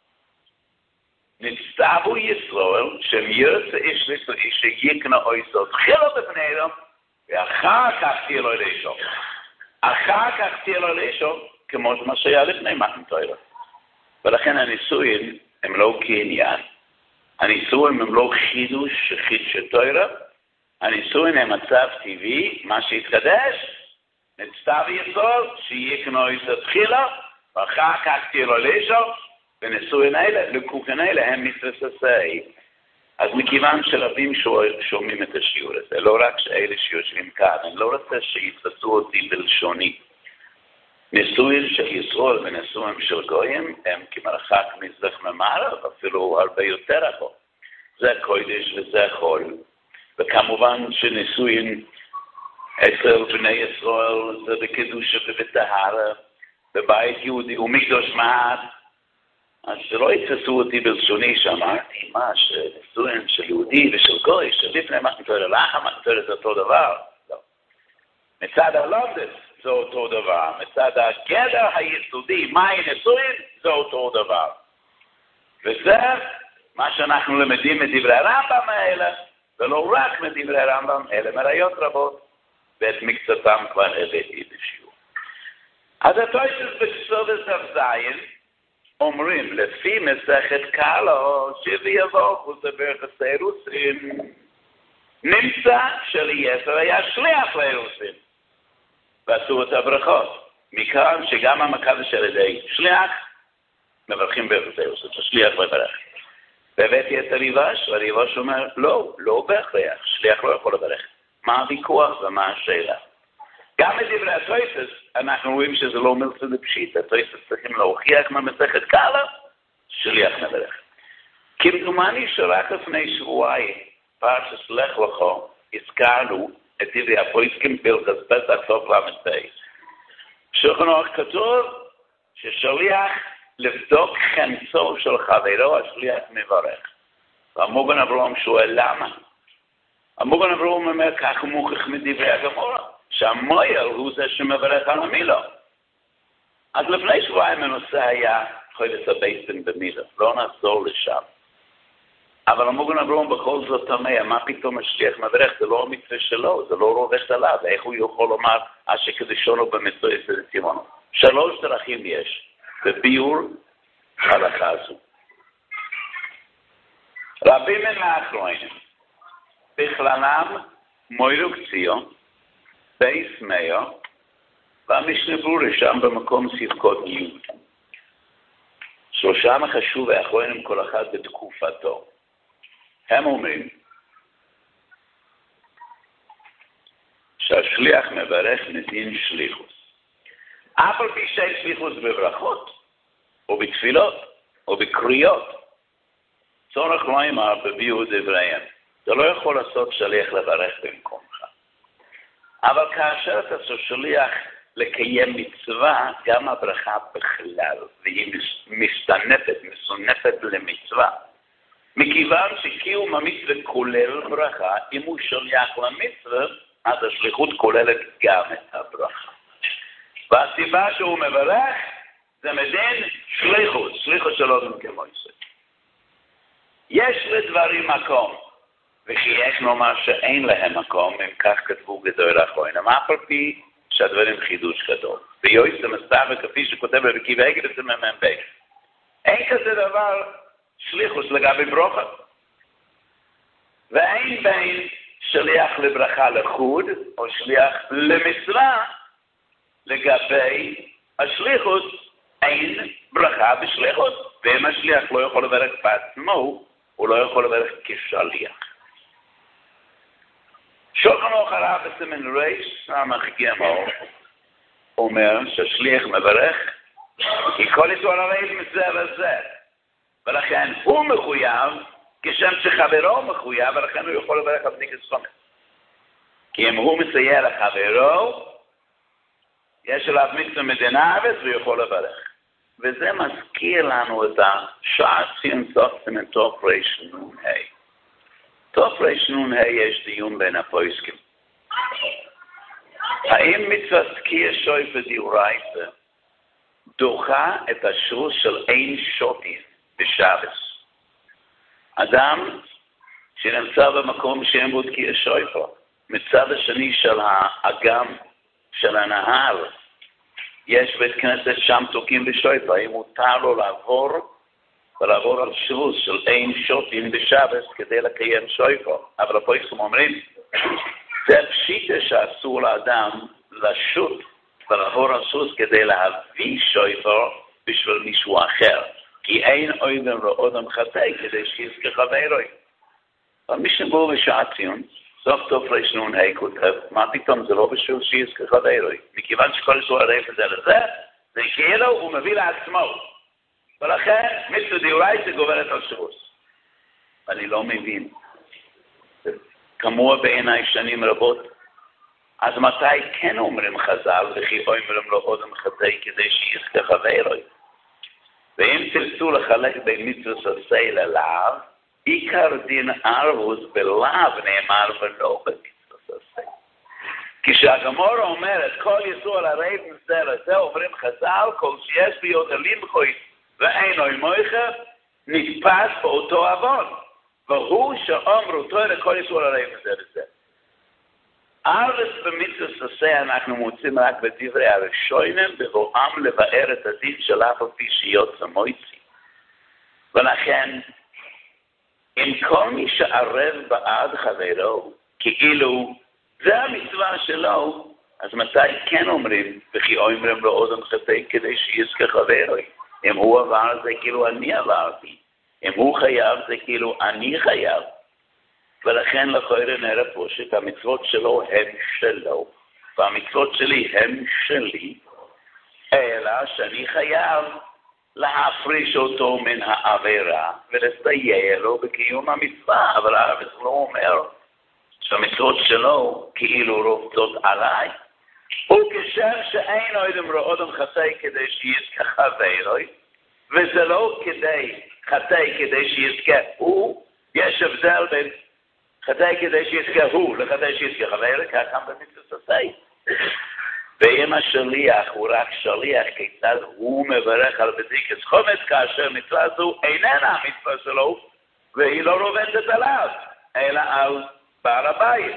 נצטוו ישראל, שהם ירצה איש איש שיקנה אויסו, תחילו בפני אדם, ואחר כך תהיה לו לאישה. אחר כך תהיה לו לאישה, כמו מה שהיה לפני מתן תורה. ולכן הנישואים הם לא כעניין. הנישואים הם לא חידוש תורה, הנישואים הם מצב טבעי, מה שהתחדש, נצטוו ישראל, שיקנו אויסו תחילה, ואחר כך תהיה לו לאישה, ונישואים האלה, לכוכן האלה, הם מצוות עשה. אז מכיוון שרבים שומעים את השיעור הזה, לא רק שאלה שיושבים כאן, אני לא רוצה שיתפסו אותי בלשוני. נישואים של ישראל ונישואים של גויים הם כמרחק מזרח ממערב, אפילו הרבה יותר רחוק. זה קודש וזה חול. וכמובן שנישואים אצל בני ישראל זה בקדושה ובטהרה, בבית יהודי ומקדוש מעט. אז שלא יתפסו אותי בלשוני שאמרתי, מה, שנישואים של יהודי ושל גוי, שלפני מתן תורה, לאחר מתן תורה זה אותו דבר. לא. מצד הלומדס זה אותו דבר. מצד הגדר היסודי, מהי נישואים, זה אותו דבר. וזה מה שאנחנו למדים מדברי הרמב"ם האלה, ולא רק מדברי הרמב"ם, אלא מראיות רבות, ואת מקצתם כבר הבאתי בשיעור. אז התוספות בסודות זין, אומרים, לפי מסכת קלו, שביבוך וזה ברכס אירוסין, נמצא שאליעזר היה שליח לאירוסין, ועשו את הברכות. מכאן שגם המקדש על ידי שליח, מברכים באירוסין, שליח מברך. והבאתי את הריבש, והריבש אומר, לא בהכרח, שליח לא יכול לברך. מה הוויכוח ומה השאלה? גם בדברי התוספות, אנחנו רואים שזה לא מלצה לפשיט, התוספות צריכים להוכיח מהמסכת קלה, שליח מברך. כמדומני שרק לפני שבועיים, פרשת לך לך, הזכרנו את דברי הפוסקים בהלכות פסח סוף ל"ב. בשולחן ערוך כתוב ששליח לבדוק חמצו של חברו, השליח מברך. והמוגן אברהם שואל למה? המוגן אברהם אומר כך מוכח מדברי הגמרא, שהמויל הוא זה שמברך על המילו. אז לפני שבועיים הנושא היה חודש הבייסים במילה, לא נחזור לשם. אבל המוגן אברהם בכל זאת תמה, מה פתאום השליח מברך? זה לא המצווה שלו, זה לא רובש עליו, איך הוא יכול לומר אשר קדישונו במצווה צימונו? 3 דרכים יש בביאור הלכה הזו. רבים מן האחרונים, בכללם מוירוק ציון, בייס מאיר, והמשנה ברורה שם במקום ספקות י'. 3 חשוב האחרונים כל אחד בתקופתו. הם אומרים שהשליח מברך מדין שליחוס. אף על פי שליחוס בברכות, או בתפילות, או בקריאות, צורך לא אמר בביאור דבריהם. אתה לא יכול לעשות שליח לברך במקומך. אבל כאשר אתה שליח לקיים מצווה, גם הברכה בכלל, והיא מסונפת למצווה. מכיוון שקיום המצווה כולל ברכה, אם הוא שליח למצווה, אז השליחות כוללת גם את הברכה. והסיבה שהוא מברך, זה מדין שליחות שלו גם כמו ישראל. יש לדברים מקום, וכי יש לומר שאין להם מקום, אם כך כתבו גדול האחרונים, אף על פי שהדברים חידוש גדול. ויועץ המסתר וכפי שכותב רבי והגד את המ"ב. אין כזה דבר שליחוס לגבי ברוכה. ואין בין שליח לברכה לחוד, או שליח למצווה, לגבי השליחוס, אין ברכה בשליחוס. ואם השליח לא יכול לברך בעצמו, הוא לא יכול לברך כשליח. שולחן ערוך הרב בסימן רייש, סמך ג' אומר שהשליח מברך, כי כל ישראל הרי מזה וזה. ולכן הוא מחויב, כשם שחברו מחויב, ולכן הוא יכול לברך על בדיקת סומך. כי אם הוא מסייע לחברו, יש עליו מצווה מדינה אבס, והוא יכול לברך. וזה מזכיר לנו את השעת ציון סוף סימן תוף רייש נון ה'. תוף רייש נון ה' יש דיון בין הפוסקים. האם מצוות תקיע שויפה דאורייתא דוחה את השרוס של אין שוטים בשבס? אדם שנמצא במקום שאין בו תקיע שויפה, מצד השני של האגם של הנהר, יש בית כנסת שם תוקים בשויפה, האם מותר לו לעבור על שרוס של אין שוטים בשבס כדי לקיים שויפה? אבל הפוסקים אומרים, זה פשיטה שאסור לאדם לשוט ולעבור על סוס כדי להביא שויפה בשביל מישהו אחר. כי אין אוידם ואודם חטא כדי שיזכה חברוי. אבל מי שבוא בשעת ציון, סוף טוב רייש נון ה' כותב, מה פתאום זה לא בשביל שיזכה חברוי? מכיוון שכל ישראל הרף את זה לזה, זה כאילו הוא מביא לעצמו. ולכן מצווה דאורייתא גוברת על שרוס. אני לא מבין. כמוה בעיניי שנים רבות. אז מתי כן אומרים חז"ל, וכי אומרים לו אודם חטא כדי שיזכה חברוי? ואם תרצו לחלק בין מצוות עשה ללאו, עיקר דין ערבוס בלאו נאמר ולא במצוות עשה. כשהגמרא אומרת, כל יסוד הרב מזה לזה, אומרים חז"ל, כל שיש ביוד הלימחוי ואין אוי מויכה, נתפס באותו עוון. והוא שאומרו תורה לכל יסוד הרב מזה לזה. ארץ במצוות עשה אנחנו מוצאים רק בדברי הראשונים, בבואם לבאר את הדין של אף על פי שיוצא מויצי. ולכן, אם כל מי שערב בעד חברו, כאילו זה המצווה שלו, אז מתי כן אומרים, וכי אומרים לו אודם חטא כדי שיזכה חברי? אם הוא עבר זה כאילו אני עברתי, אם הוא חייב זה כאילו אני חייב. ולכן לכאורה נראה פה שאת המצוות שלו הם שלו, והמצוות שלי הם שלי, אלא שאני חייב להפריש אותו מן העבירה ולסייע לו בקיום המצווה, אבל הרב לא אומר שהמצוות שלו כאילו רובצות עליי. וכשר שאין אודם חטא כדי שיזכה חברי, וזה לא חטא כדי שיזכה הוא, יש הבדל בין חטא כדי שיזכה הוא לחטא שיזכה חברי, כך גם במצוות עשה. ואם השליח הוא רק שליח, כיצד הוא מברך על בדיקת חומץ כאשר מצווה זו איננה המצווה שלו, והיא לא רובצת עליו, אלא על בעל הבית.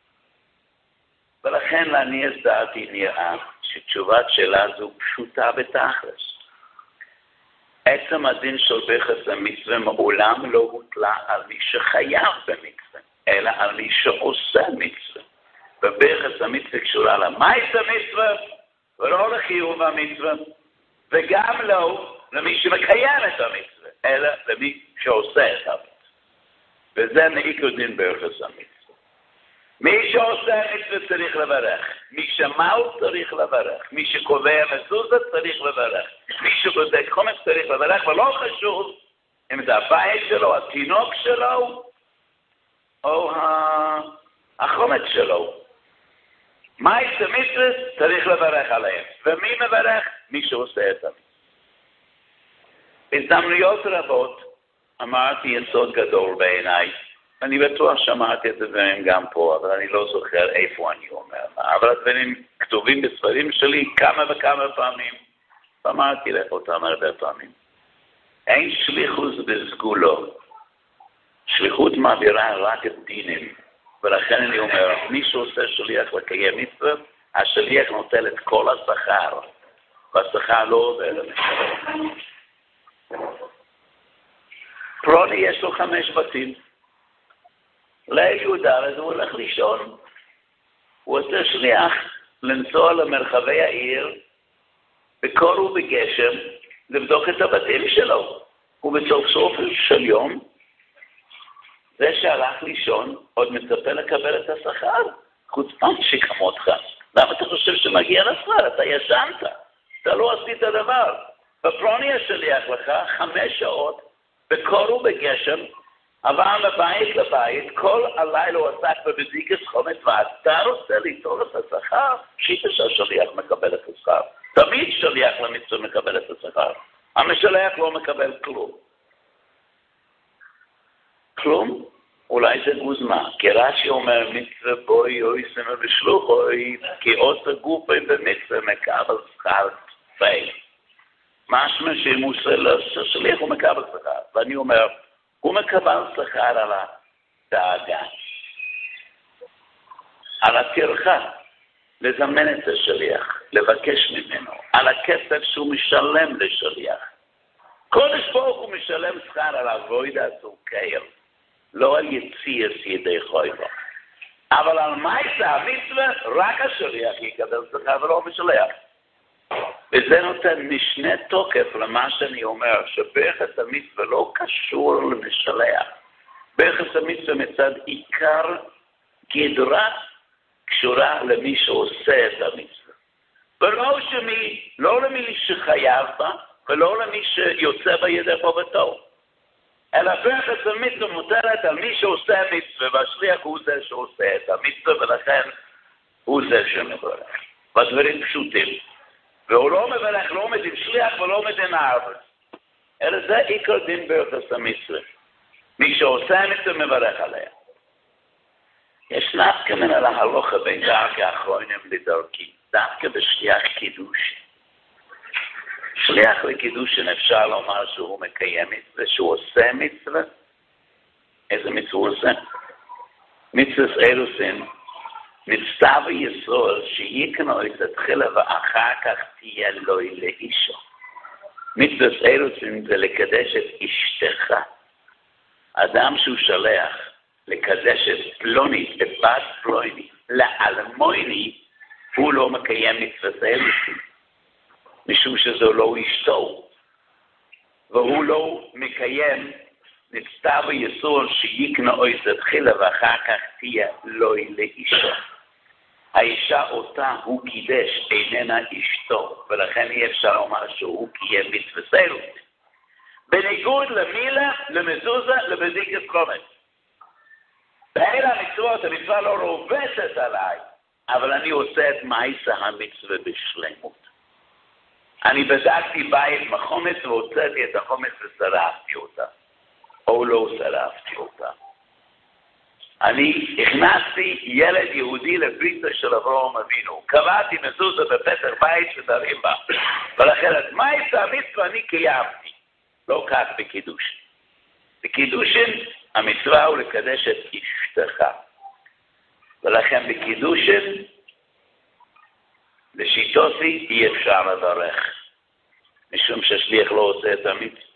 ולכן להניח דעתי נראה שתשובת שאלה זו פשוטה בתכלס. עצם הדין של ביחס המצווה מעולם לא הוטלה על מי שחייב במצווה, אלא על מי שעושה מצווה. וביחס המצווה קשורה למעשה המצווה, ולא לחיוב המצווה, וגם לא למי שמקיים את המצווה, אלא למי שעושה את המצווה. וזה מעיקר דין ביחס המצווה. מי שעושה מצווה צריך לברך, מי שמל צריך לברך, מי שקובע מזוזה צריך לברך, מי שבודק חומץ צריך לברך, ולא חשוב אם זה הבית שלו, התינוק שלו, או החומץ שלו. מעשה מצווה צריך לברך עליהם, ומי מברך? מי שעושה את המצווה. בהזדמנויות רבות אמרתי יסוד גדול בעיניי, אני בטוח שאמרתי את הדברים גם פה, אבל אני לא זוכר איפה אני אומר. אבל הדברים כתובים בספרים שלי כמה וכמה פעמים, ואמרתי לך אותם הרבה פעמים. אין שליחות בסגולו. שליחות מעבירה רק את דינים. ולכן אני אומר, מי שעושה שליח לקיים מצווה, השליח נוטל את כל השכר, והשכר לא עובר למשל. פרוני יש לו 5 בתים. ליל יהודה, אז הוא הולך לישון. הוא עושה שליח לנסוע למרחבי העיר, בקור ובגשם, לבדוק את הבתים שלו. ובסוף סוף של יום, זה שהלך לישון, עוד מצפה לקבל את השכר. חוצפן שכמותך. למה אתה חושב שמגיע לשכר? אתה ישנת. אתה לא עשית דבר. בפרוני השליח לך 5 שעות, בקור ובגשם, עבר מבית לבית, כל הלילה הוא עסק בבדיקת חומץ, ואתה רוצה ליטול את השכר, שיטה שהשליח מקבל את השכר. תמיד שליח למצווה מקבל את השכר. המשליח לא מקבל כלום. כלום? אולי זה גוזמה. כי רש"י אומר, מצווה בוי יויסם ושלוחוי, כי עושה גופים במצווה מקבל שכר פי. משמע שאם הוא עושה לשליח הוא מקבל שכר. ואני אומר, הוא מקבל שכר על הדאגה, על הטרחה, לזמן את השליח, לבקש ממנו, על הכסף שהוא משלם לשליח. קודש ברוך הוא משלם שכר על עבודה זו קייל, לא על יציאת ידי חויבו. אבל על מעשה המצווה, רק השליח יקבל שכר ולא משלח. וזה נותן משנה תוקף למה שאני אומר, שברכס המצווה לא קשור למשלח. ברכס המצווה מצד עיקר גדרה קשורה למי שעושה את המצווה. ולא למי שחייב בה, ולא למי שיוצא בידי חובתו. אלא ברכס המצווה מוטלת על מי שעושה המצווה, והשליח הוא זה שעושה את המצווה, ולכן הוא זה שמברך. והדברים פשוטים. והוא לא מברך, לא עומד עם שליח ולא עומד עם הארץ. אלא זה עיקר דין ברכס המצווה. מי שעושה המצווה מברך עליה. יש נפקא מן ההלכה בין דרכי האחרונים לדרכי. דווקא בשליח קידוש. שליח לקידושין אפשר לומר שהוא מקיים מצווה, שהוא עושה מצווה. איזה מצווה הוא עושה? מצווה אירוסין. מצטב יסוד שיקנו את התחילה ואחר כך תהיה לו לאישו. מצווה אירוסין זה לקדש את אשתך. אדם שהוא שלח לקדש את פלוני, את בת פלוני, לאלמוני, הוא לא מקיים מצוות אלו, משום שזו לא אשתו, והוא לא מקיים נצטה ביסור שיקנה אויסת תחילה ואחר כך תהיה לוי לאישו. האישה אותה הוא קידש איננה אשתו, ולכן אי אפשר לומר שהוא קיים מצוות אלו. בניגוד למילה, למזוזה, לבדיקת קומץ. באלה המצוות, המצווה לא רובצת עליי, אבל אני עושה את מעשה המצווה בשלמות. אני בדקתי בית מחומץ והוצאתי את החומץ ושרפתי אותה, או לא שרפתי אותה. אני הכנסתי ילד יהודי לבריתו של אברהם אבינו, קבעתי מזוזה בפתח בית שדרים בה, ולכן את מעשה המצווה אני קיימתי, לא כך בקידושין. בקידושין המצווה הוא לקדש את אשתך, ולכן בקידושין לשיטוסי אי אפשר לברך, משום ששליח לא עושה את המצווה.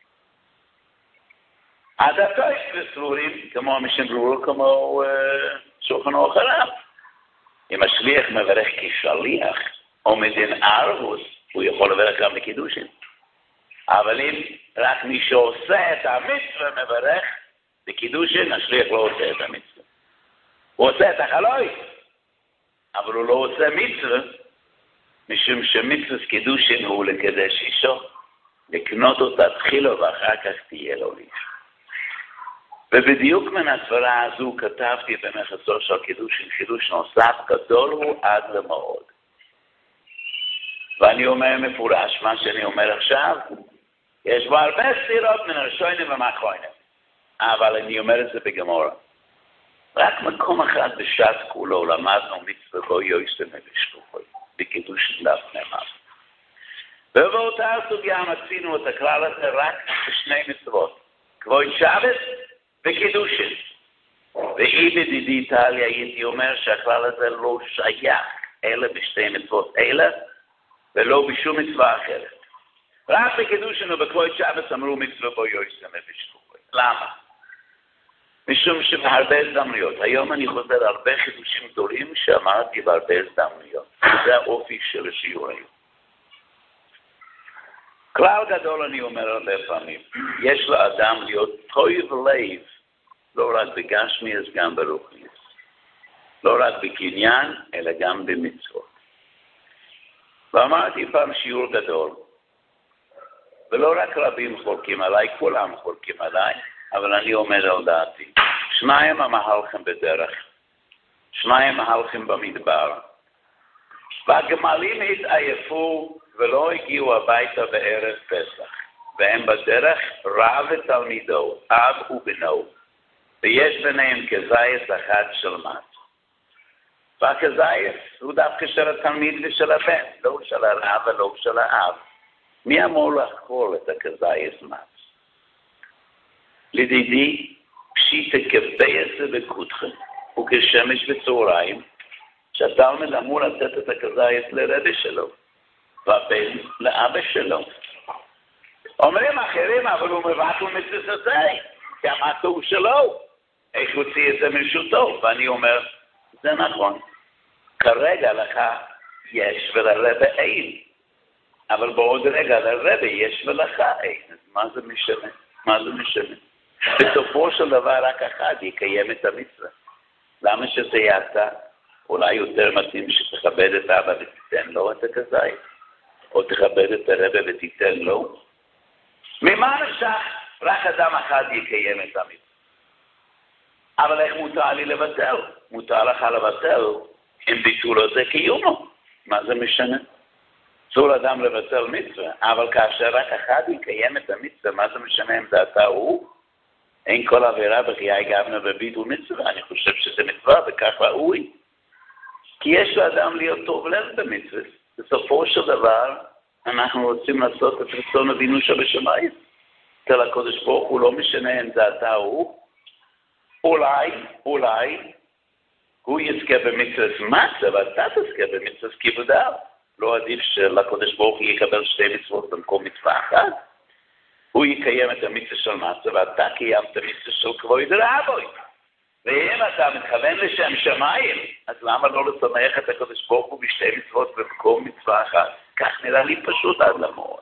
הדתות וסבורים, כמו המשנברור, כמו שולחן אורך הרב. אם השליח מברך כשליח, או מדין ערבוס, הוא יכול לברך גם בקידושין. אבל אם רק מי שעושה את המצווה מברך, בקידושין השליח לא עושה את המצווה. הוא עושה את החלוי, אבל הוא לא עושה מצווה, משום שמצווה קידושין הוא לקדש אישו, לקנות אותה תחילו ואחר כך תהיה לו ליש. ובדיוק מן הסברה הזו כתבתי במחסו של קידושין, חידוש נוסף גדול הוא עד למאוד. ואני אומר מפורש, מה שאני אומר עכשיו, יש בו הרבה סתירות מן הראשונים ומאחרונים, אבל אני אומר את זה בגמורה. רק מקום אחד בשעת כולו למדנו מצווה בו יויסם ובשלוחוי, בקידושין דף נאמר. ובאותה סוגיה מצינו את הכלל הזה רק בשני מצוות, כבוד שבת וקידושין. ואי בדידי איטליה הייתי אומר שהכלל הזה לא שייך אלא בשתי מצוות אלה, ולא בשום מצווה אחרת. רק בקידושין ובכבוד שבת אמרו מצווה בו יויסם ובשלוחוי. למה? משום שבהרבה הזדמנויות, היום אני חוזר הרבה חידושים גדולים שאמרתי בהרבה הזדמנויות. זה האופי של השיעור היום. כלל גדול אני אומר הרבה פעמים, יש לאדם להיות טוב לב, לא רק בגשמי אז גם ברוחני. לא רק בקניין, אלא גם במצוות. ואמרתי פעם שיעור גדול, ולא רק רבים חולקים עליי, כולם חולקים עליי, אבל אני אומר על דעתי, שניים המהלכים בדרך, שניים מהלכים במדבר, והגמלים התעייפו ולא הגיעו הביתה בערב פסח, והם בדרך רב ותלמידו, אב ובנו, ויש ביניהם כזייס אחד של מת. והכזייס הוא דווקא של התלמיד ושל הבן, לא של הרב ולא של האב. מי אמור לחקור את הכזייס מת? לדידי, פשיטה כבייסה וקודחה, וכשמש בצהריים, שהתלמיד אמור לתת את הכזייס לרבי שלו, והבן לאבא שלו. אומרים אחרים, אבל הוא מבטל מצוותיי, כי המטה הוא שלו, איך הוציא את זה מרשותו, ואני אומר, זה נכון, כרגע לך יש ולרבי אין, אבל בעוד רגע לרבי יש ולך אין, אז מה זה משנה? מה זה משנה? בסופו של דבר רק אחד יקיים את המצווה. למה שזה יעשה? אולי יותר מתאים שתכבד את אבא ותיתן לו את הכזית, או תכבד את הרבי ותיתן לו. ממה נשך? רק אדם אחד יקיים את המצווה. אבל איך מותר לי לבטל? מותר לך לבטל אם ביטולו זה קיומו. מה זה משנה? אסור אדם לבטל מצווה, אבל כאשר רק אחד יקיים את המצווה, מה זה משנה אם דעתה הוא? אין כל עבירה בחיי גבנה בביטול מצווה, אני חושב שזה מצווה וכך ראוי. כי יש לאדם להיות טוב לב במצווה. בסופו של דבר, אנחנו רוצים לעשות את רצון אבינו שבשמיים. אצל הקדוש ברוך הוא לא משנה אם דעתה הוא. אולי, הוא יזכה במצוות מצווה, ואתה תזכה במצוות כיבודיו. לא עדיף שלקדוש ברוך הוא יקבל שתי מצוות במקום מצווה אחת. הוא יקיים את המצווה של מצווה, ואתה קיימת את המצווה של כבוד רבוי. ואם אתה מתכוון לשם שמיים, אז למה לא לשמח את הקדוש ברוך הוא בשתי מצוות במקום מצווה אחת? כך נראה לי פשוט עד למאוד.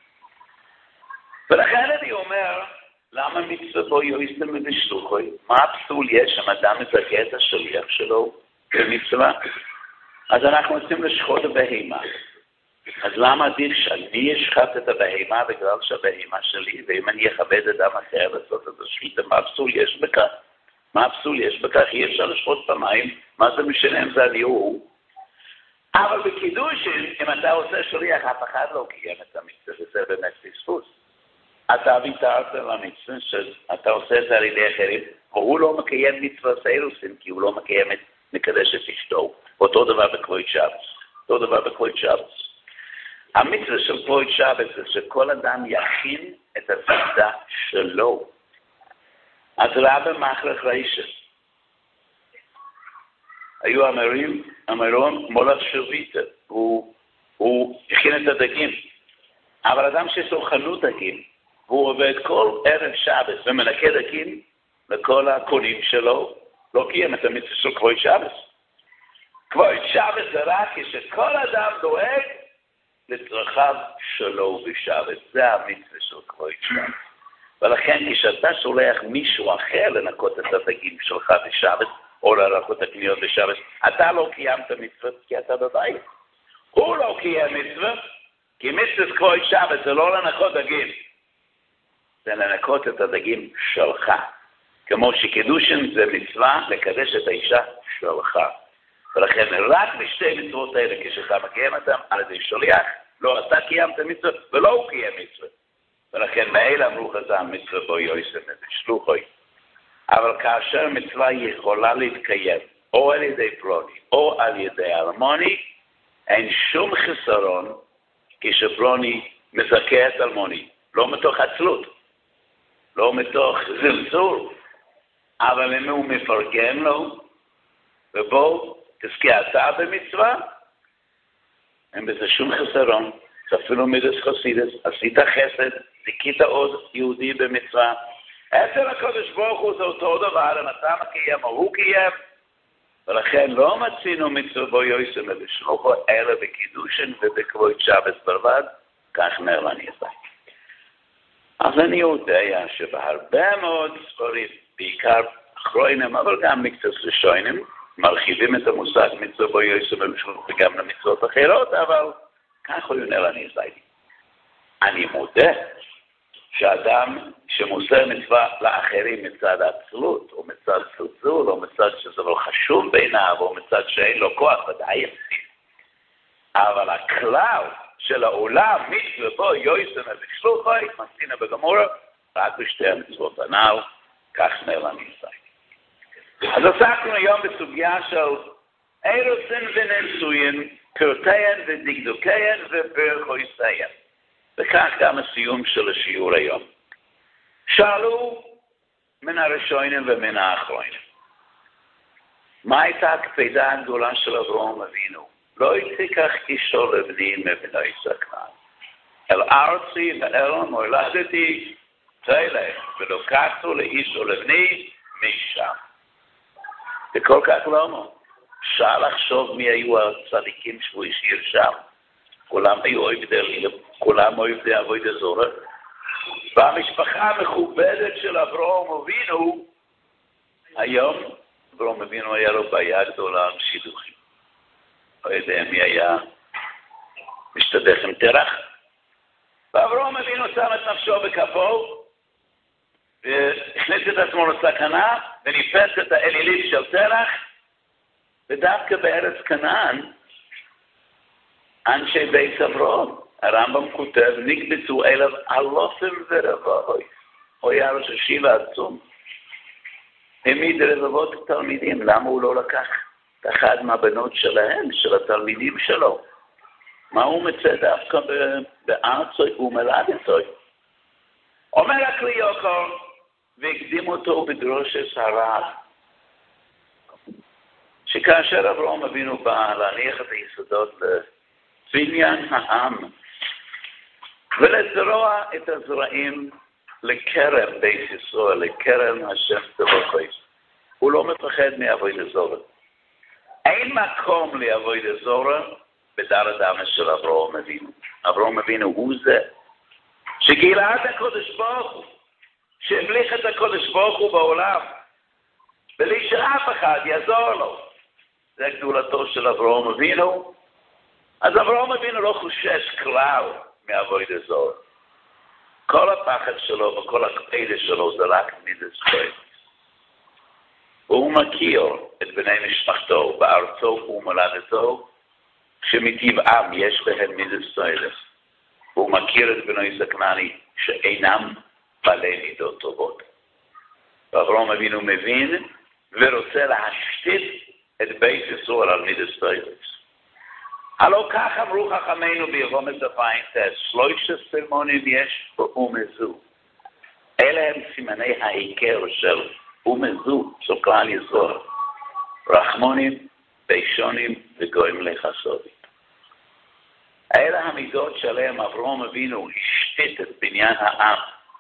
ולכן אני אומר, למה מצווה בו יועיסתם ובשלוחוי? מה הפסול יש אם אדם מזכה את השליח שלו במצווה? אז אנחנו רוצים לשחוט הבהמה. אז למה עדיף שאני אשחט את הבהמה בגלל שהבהמה שלי, ואם אני אכבד אדם אחר לעשות את השחיטה, מה הפסול יש בכך? מה הפסול יש בכך? אי אפשר לשחוט פעמיים, מה זה משנה אם זה אני או הוא? אבל בקידושין, אם אתה עושה שליח, אף אחד לא קיים את המצווה, וזה באמת פספוס. אתה ויתרת על המצווה שאתה עושה את זה על ידי אחרים, והוא לא מקיים מצווה סיירוסים, כי הוא לא מקיים את מקדש את אשתו. אותו דבר בכבוד שבת. המצווה של כבוד שבת זה שכל אדם יכין את הסעודה שלו. אז רבי מחלך ריישת. היו אמרים מולך שביתה, הוא הכין את הדגים. אבל אדם שיש לו חנות דגים, והוא עובד כל ערב שבת ומנקה דגים לכל הקונים שלו, לא קיים את המצווה של כבוד שבת. כבוד שבת זה רק כשכל אדם דואג לצרכיו שלו בשבת. זה המצווה של כבוד שבת. ולכן כשאתה שולח מישהו אחר לנקות את הדגים שלך בשבת, או לנקות את הקניות בשבת, אתה לא קיימת מצווה כי אתה בבית. הוא לא קיים מצווה, כי מצווה כבוד שבת זה לא לנקות דגים, זה לנקות את הדגים שלך. כמו שקידושין זה מצווה לקדש את האישה שלך. ולכן רק בשתי מצוות האלה, כשאתה מקיים אותם על ידי שליח, לא אתה קיימת מצווה ולא הוא קיים מצווה. ולכן מאלה אמרו חז"ל מצווה בו יועיסתם ובשלוחוי. אבל כאשר מצווה יכולה להתקיים, או על ידי פלוני, או על ידי אלמוני, אין שום חסרון כשפלוני מזכה את אלמוני. לא מתוך עצלות, לא מתוך זלזול, אבל אם הוא מפרגן לו, ובו תזכה אתה במצווה, אין בזה שום חסרון. זה אפילו מידס חסידס, עשית חסד, זיכית עוד יהודי במצווה. אצל הקדוש ברוך הוא זה אותו דבר, אם אתה מקיים או הוא קיים, ולכן לא מצינו מצווה בו יועיסתם ובשלוחו, אלא בקידושין ובכבוד שבת בלבד, כך נר אני אעשה. אז אני יודע שבהרבה מאוד ספרים, בעיקר אחרונים, אבל גם מקצת ראשונים, מרחיבים את המושג מצווה בו יועיסתם ובשלוחו וגם למצוות אחרות, אבל כך הוא נר אני אעשה. אני מודה שאדם שמוסר מצווה לאחרים מצד עצלות, או מצד צלצול, או מצד שזה לא חשוב בעיניו, או מצד שאין לו כוח, ודאי יפסיד. אבל הכלל של העולם, מצווה בו יועיסתם ובשלוחו, מתחינה בגמורה, רק בשתי המצוות הנ"ל, כך נר אני אעשה. אז עסקנו היום בסוגיה של אירוסין ונשואים, פרטיין ודקדוקיין וברכויסיין. וכך גם הסיום של השיעור היום. שאלו מן הראשונים ומן האחרונים. מה הייתה הקפידה הגדולה של אברהם אבינו? לא תיקח אישו לבני מבני זקן. אל ארצי ואל מולדתי תלך, ולקחתו לאיש ולבני משם. וכל כך לא. אפשר לחשוב מי היו הצדיקים שהוא השאיר שם. כולם היו עובדי עבודה זרה. והמשפחה המכובדת של אברהם אבינו, היום אברהם אבינו היה לו בעיה גדולה עם שידוכים. לא יודע מי היה משתדך עם תרח. ואברהם אבינו שם את נפשו בכפו, והכניס את עצמו לסכנה, וניפץ את האלילים של תרח, ודווקא בארץ כנען, אנשי בית אברהם, הרמב"ם כותב, נקבצו אליו אלופים ורבבות. הוא היה ראש ישיבה עצום. העמיד רבבות תלמידים. למה הוא לא לקח את אחד מהבנות שלהם, של התלמידים שלו? מה הוא מצא דווקא בארצוי ומולדתוי? אומר הכלי יוקר, והקדים אותו בדרושת הרב, שכאשר אברהם אבינו בא להניח את היסודות בניין העם, ולזרוע את הזרעים לקרם בית ישראל, לקרם השם צבאו. הוא לא מפחד מעבודה זרה. אין מקום לעבודה זרה בדרך האמס של אברהם אבינו. אברהם אבינו הוא זה שגילה את הקודש ברוך הוא, שהמליך את הקודש ברוך הוא בעולם, בלי שאף אחד יעזור לו. זה גדולתו של אברהם אבינו. אז אברהם אבינו לא חושש כלל מעבודה זרה. כל הפחד שלו וכל הקפידה שלו זה רק מידס חיים. והוא מכיר את בני משפחתו בארצו ומולדתו, שמטבעם יש בהם מידס חיים. והוא מכיר את בני הכנעני שאינם בעלי מידות טובות. ואברהם אבינו מבין ורוצה להשתית את בית ישראל על מידס חיים. הלא כך אמרו חכמינו ביבומות דף 13 סימונים יש באומה זו. אלה הם סימני העיקר של אומה זו, של כלל ישראל. רחמונים, בישונים וגויים לחסודים. אלה המידות שלהם אברהם אבינו השתית את בניין העם.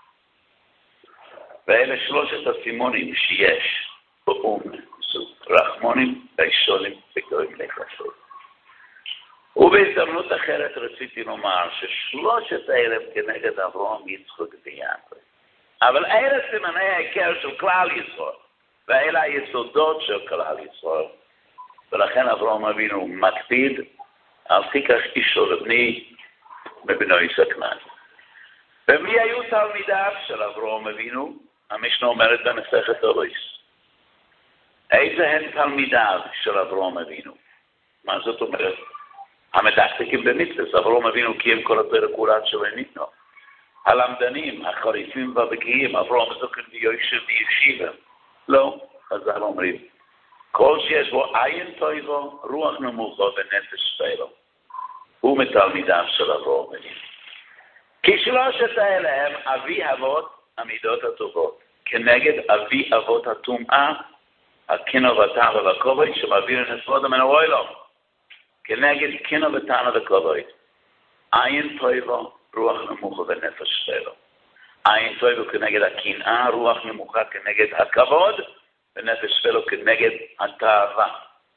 ואלה שלושת הסימונים שיש באומה זו. רחמונים, בישונים וגויים לחסודים. ובהזדמנות אחרת רציתי לומר ששלושת האלה כנגד אברהם, יצחק ויעקב. אבל אלה סימני העיקר של כלל ישראל, ואלה היסודות של כלל ישראל. ולכן אברהם אבינו מקפיד, אל תיקח אישו לבני מבני הכנעני. ומי היו תלמידיו של אברהם אבינו? המשנה אומרת במסכת אורייס. איזה הם תלמידיו של אברהם אבינו? מה זאת אומרת? המדקדקים במצוות, אברהם אבינו קיים כל התורה כולה שלו ניתנו. הלמדנים, החריפים והבקיאים, אברהם זוקן ויושב וישיבה. לא, חז"ל אומרים, כל שיש בו עין טויבו, רוח נמוכו ונפש טויבו. הוא מתלמידיו של אברהם אבינו. כי שלושת האלה הם אבי אבות המידות הטובות, כנגד אבי אבות הטומאה, הקנאה והטעם והכובד, שמעביר את נפרוד מן האוילום. כנגד קנאה וטענה וכבוד. עין טויבו, רוח נמוכה ונפש טויבו. עין טויבו כנגד הקנאה, רוח נמוכה כנגד הכבוד, ונפש טויבו כנגד התאווה.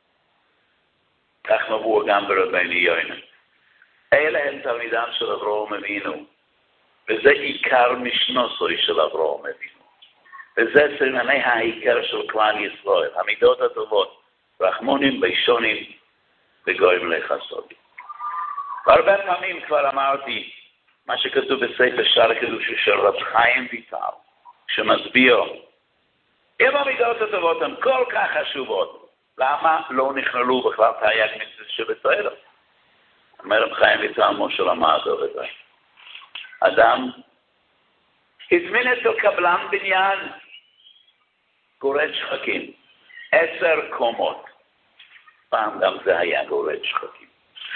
כך מבוא גם ברבנו יונה. אלה הם תלמידיו של אברהם אבינו, וזה עיקר משנוסוי של אברהם אבינו. וזה סימני העיקר של כלל ישראל, המידות הטובות, רחמונים, בישונים, וגויים לחסודים. והרבה פעמים כבר אמרתי מה שכתוב בספר שער הקדושה של רב חיים ויטל, שמסביר, אם המידות הטובות הן כל כך חשובות, למה לא נכללו בכלל תרי"ג מצוות שבתורה? אומר רב חיים ויטל משה למד את זה. אדם הזמין אצל קבלן בניין, גורד שחקים, 10 קומות. פעם גם זה היה גורד שחקים.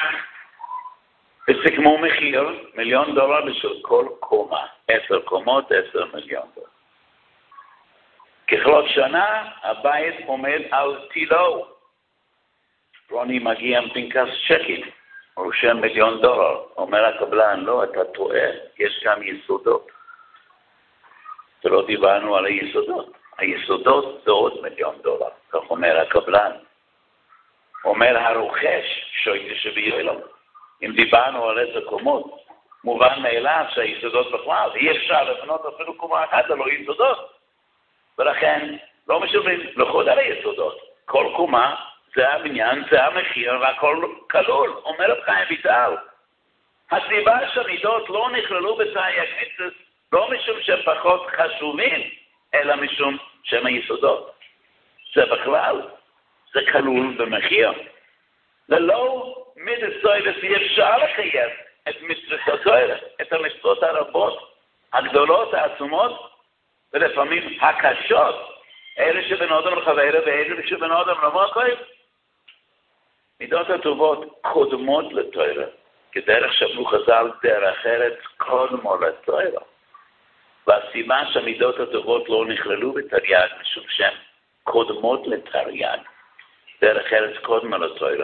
וסיכמו מחיר $1,000,000 בשביל כל קומה. 10 קומות, 10 מיליון דולר. ככלות שנה, הבית עומד על תילו. רוני מגיע עם פנקס צ'קים, רושם $1,000,000. אומר הקבלן, לא, אתה טועה, יש גם יסודות. ולא דיברנו על היסודות. היסודות זה עוד $1,000,000, כך אומר הקבלן. אומר הרוכש, שויטה שביועלו. אם דיברנו על 10 קומות, מובן מאליו שהיסודות בכלל, אי אפשר לבנות אפילו קומה אחת, לא יסודות. ולכן, לא משלמים לחוד על היסודות. כל קומה, זה הבניין, זה המחיר, והכל כלול. אומר רב חיים ויטל, הסיבה שהמידות לא נכללו בתרי"ג מצוות, לא משום שהם פחות חשובים, אלא משום שהם היסודות. זה בכלל, זה כלול במחיר. ללא מידס טויבס אי אפשר לקיים את מצוות התורה, את המצוות הרבות, הגדולות, העצומות, ולפעמים הקשות, אלה שבין אדם לחברה ואלה שבין אדם למקום. מידות הטובות קודמות לתורה, כדרך שאמרו חז"ל, דרך אחרת קודמו לתורה. והסיבה שהמידות הטובות לא נכללו בתרי"ג, משום שהן קודמות לתרי"ג, דרך ארץ קודמה לתורה.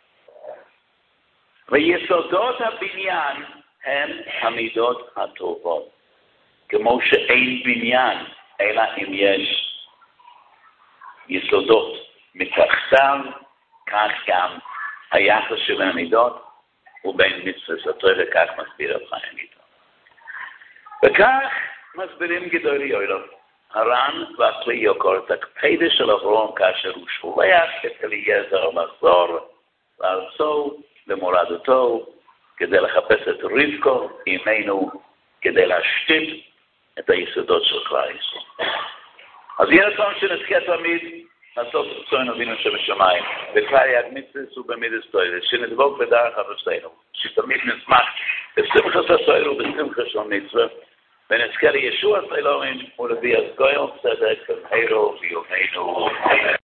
ויסודות הבניין הם המידות הטובות. כמו שאין בניין, אלא אם יש יסודות מתחתיו, כך גם היחס של המידות ובין מצוות התורה, וכך מסביר רב חיים ויטל. וכך מסבירים גדולי יוירוב, הר"ן והכלי יוקר, את הקפידה של אברהם כאשר הוא שולח את אליעזר לחזור לארצו, למולדתו, כדי לחפש את רבקו, אימנו, כדי להשתית את היסודות של כלל ישראל. אז יהיה רצון שנזכה תמיד לעשות רצון אבינו שבשמיים, בכלל יגמיצס ובמידס תוירס, שנדבוק בדרך אבותינו, שתמיד נשמח בשמחת ישראל ובשמחה של מצווה, ונזכה לישוע אלוהים ולהביא אז גויל צדק במהרה בימינו.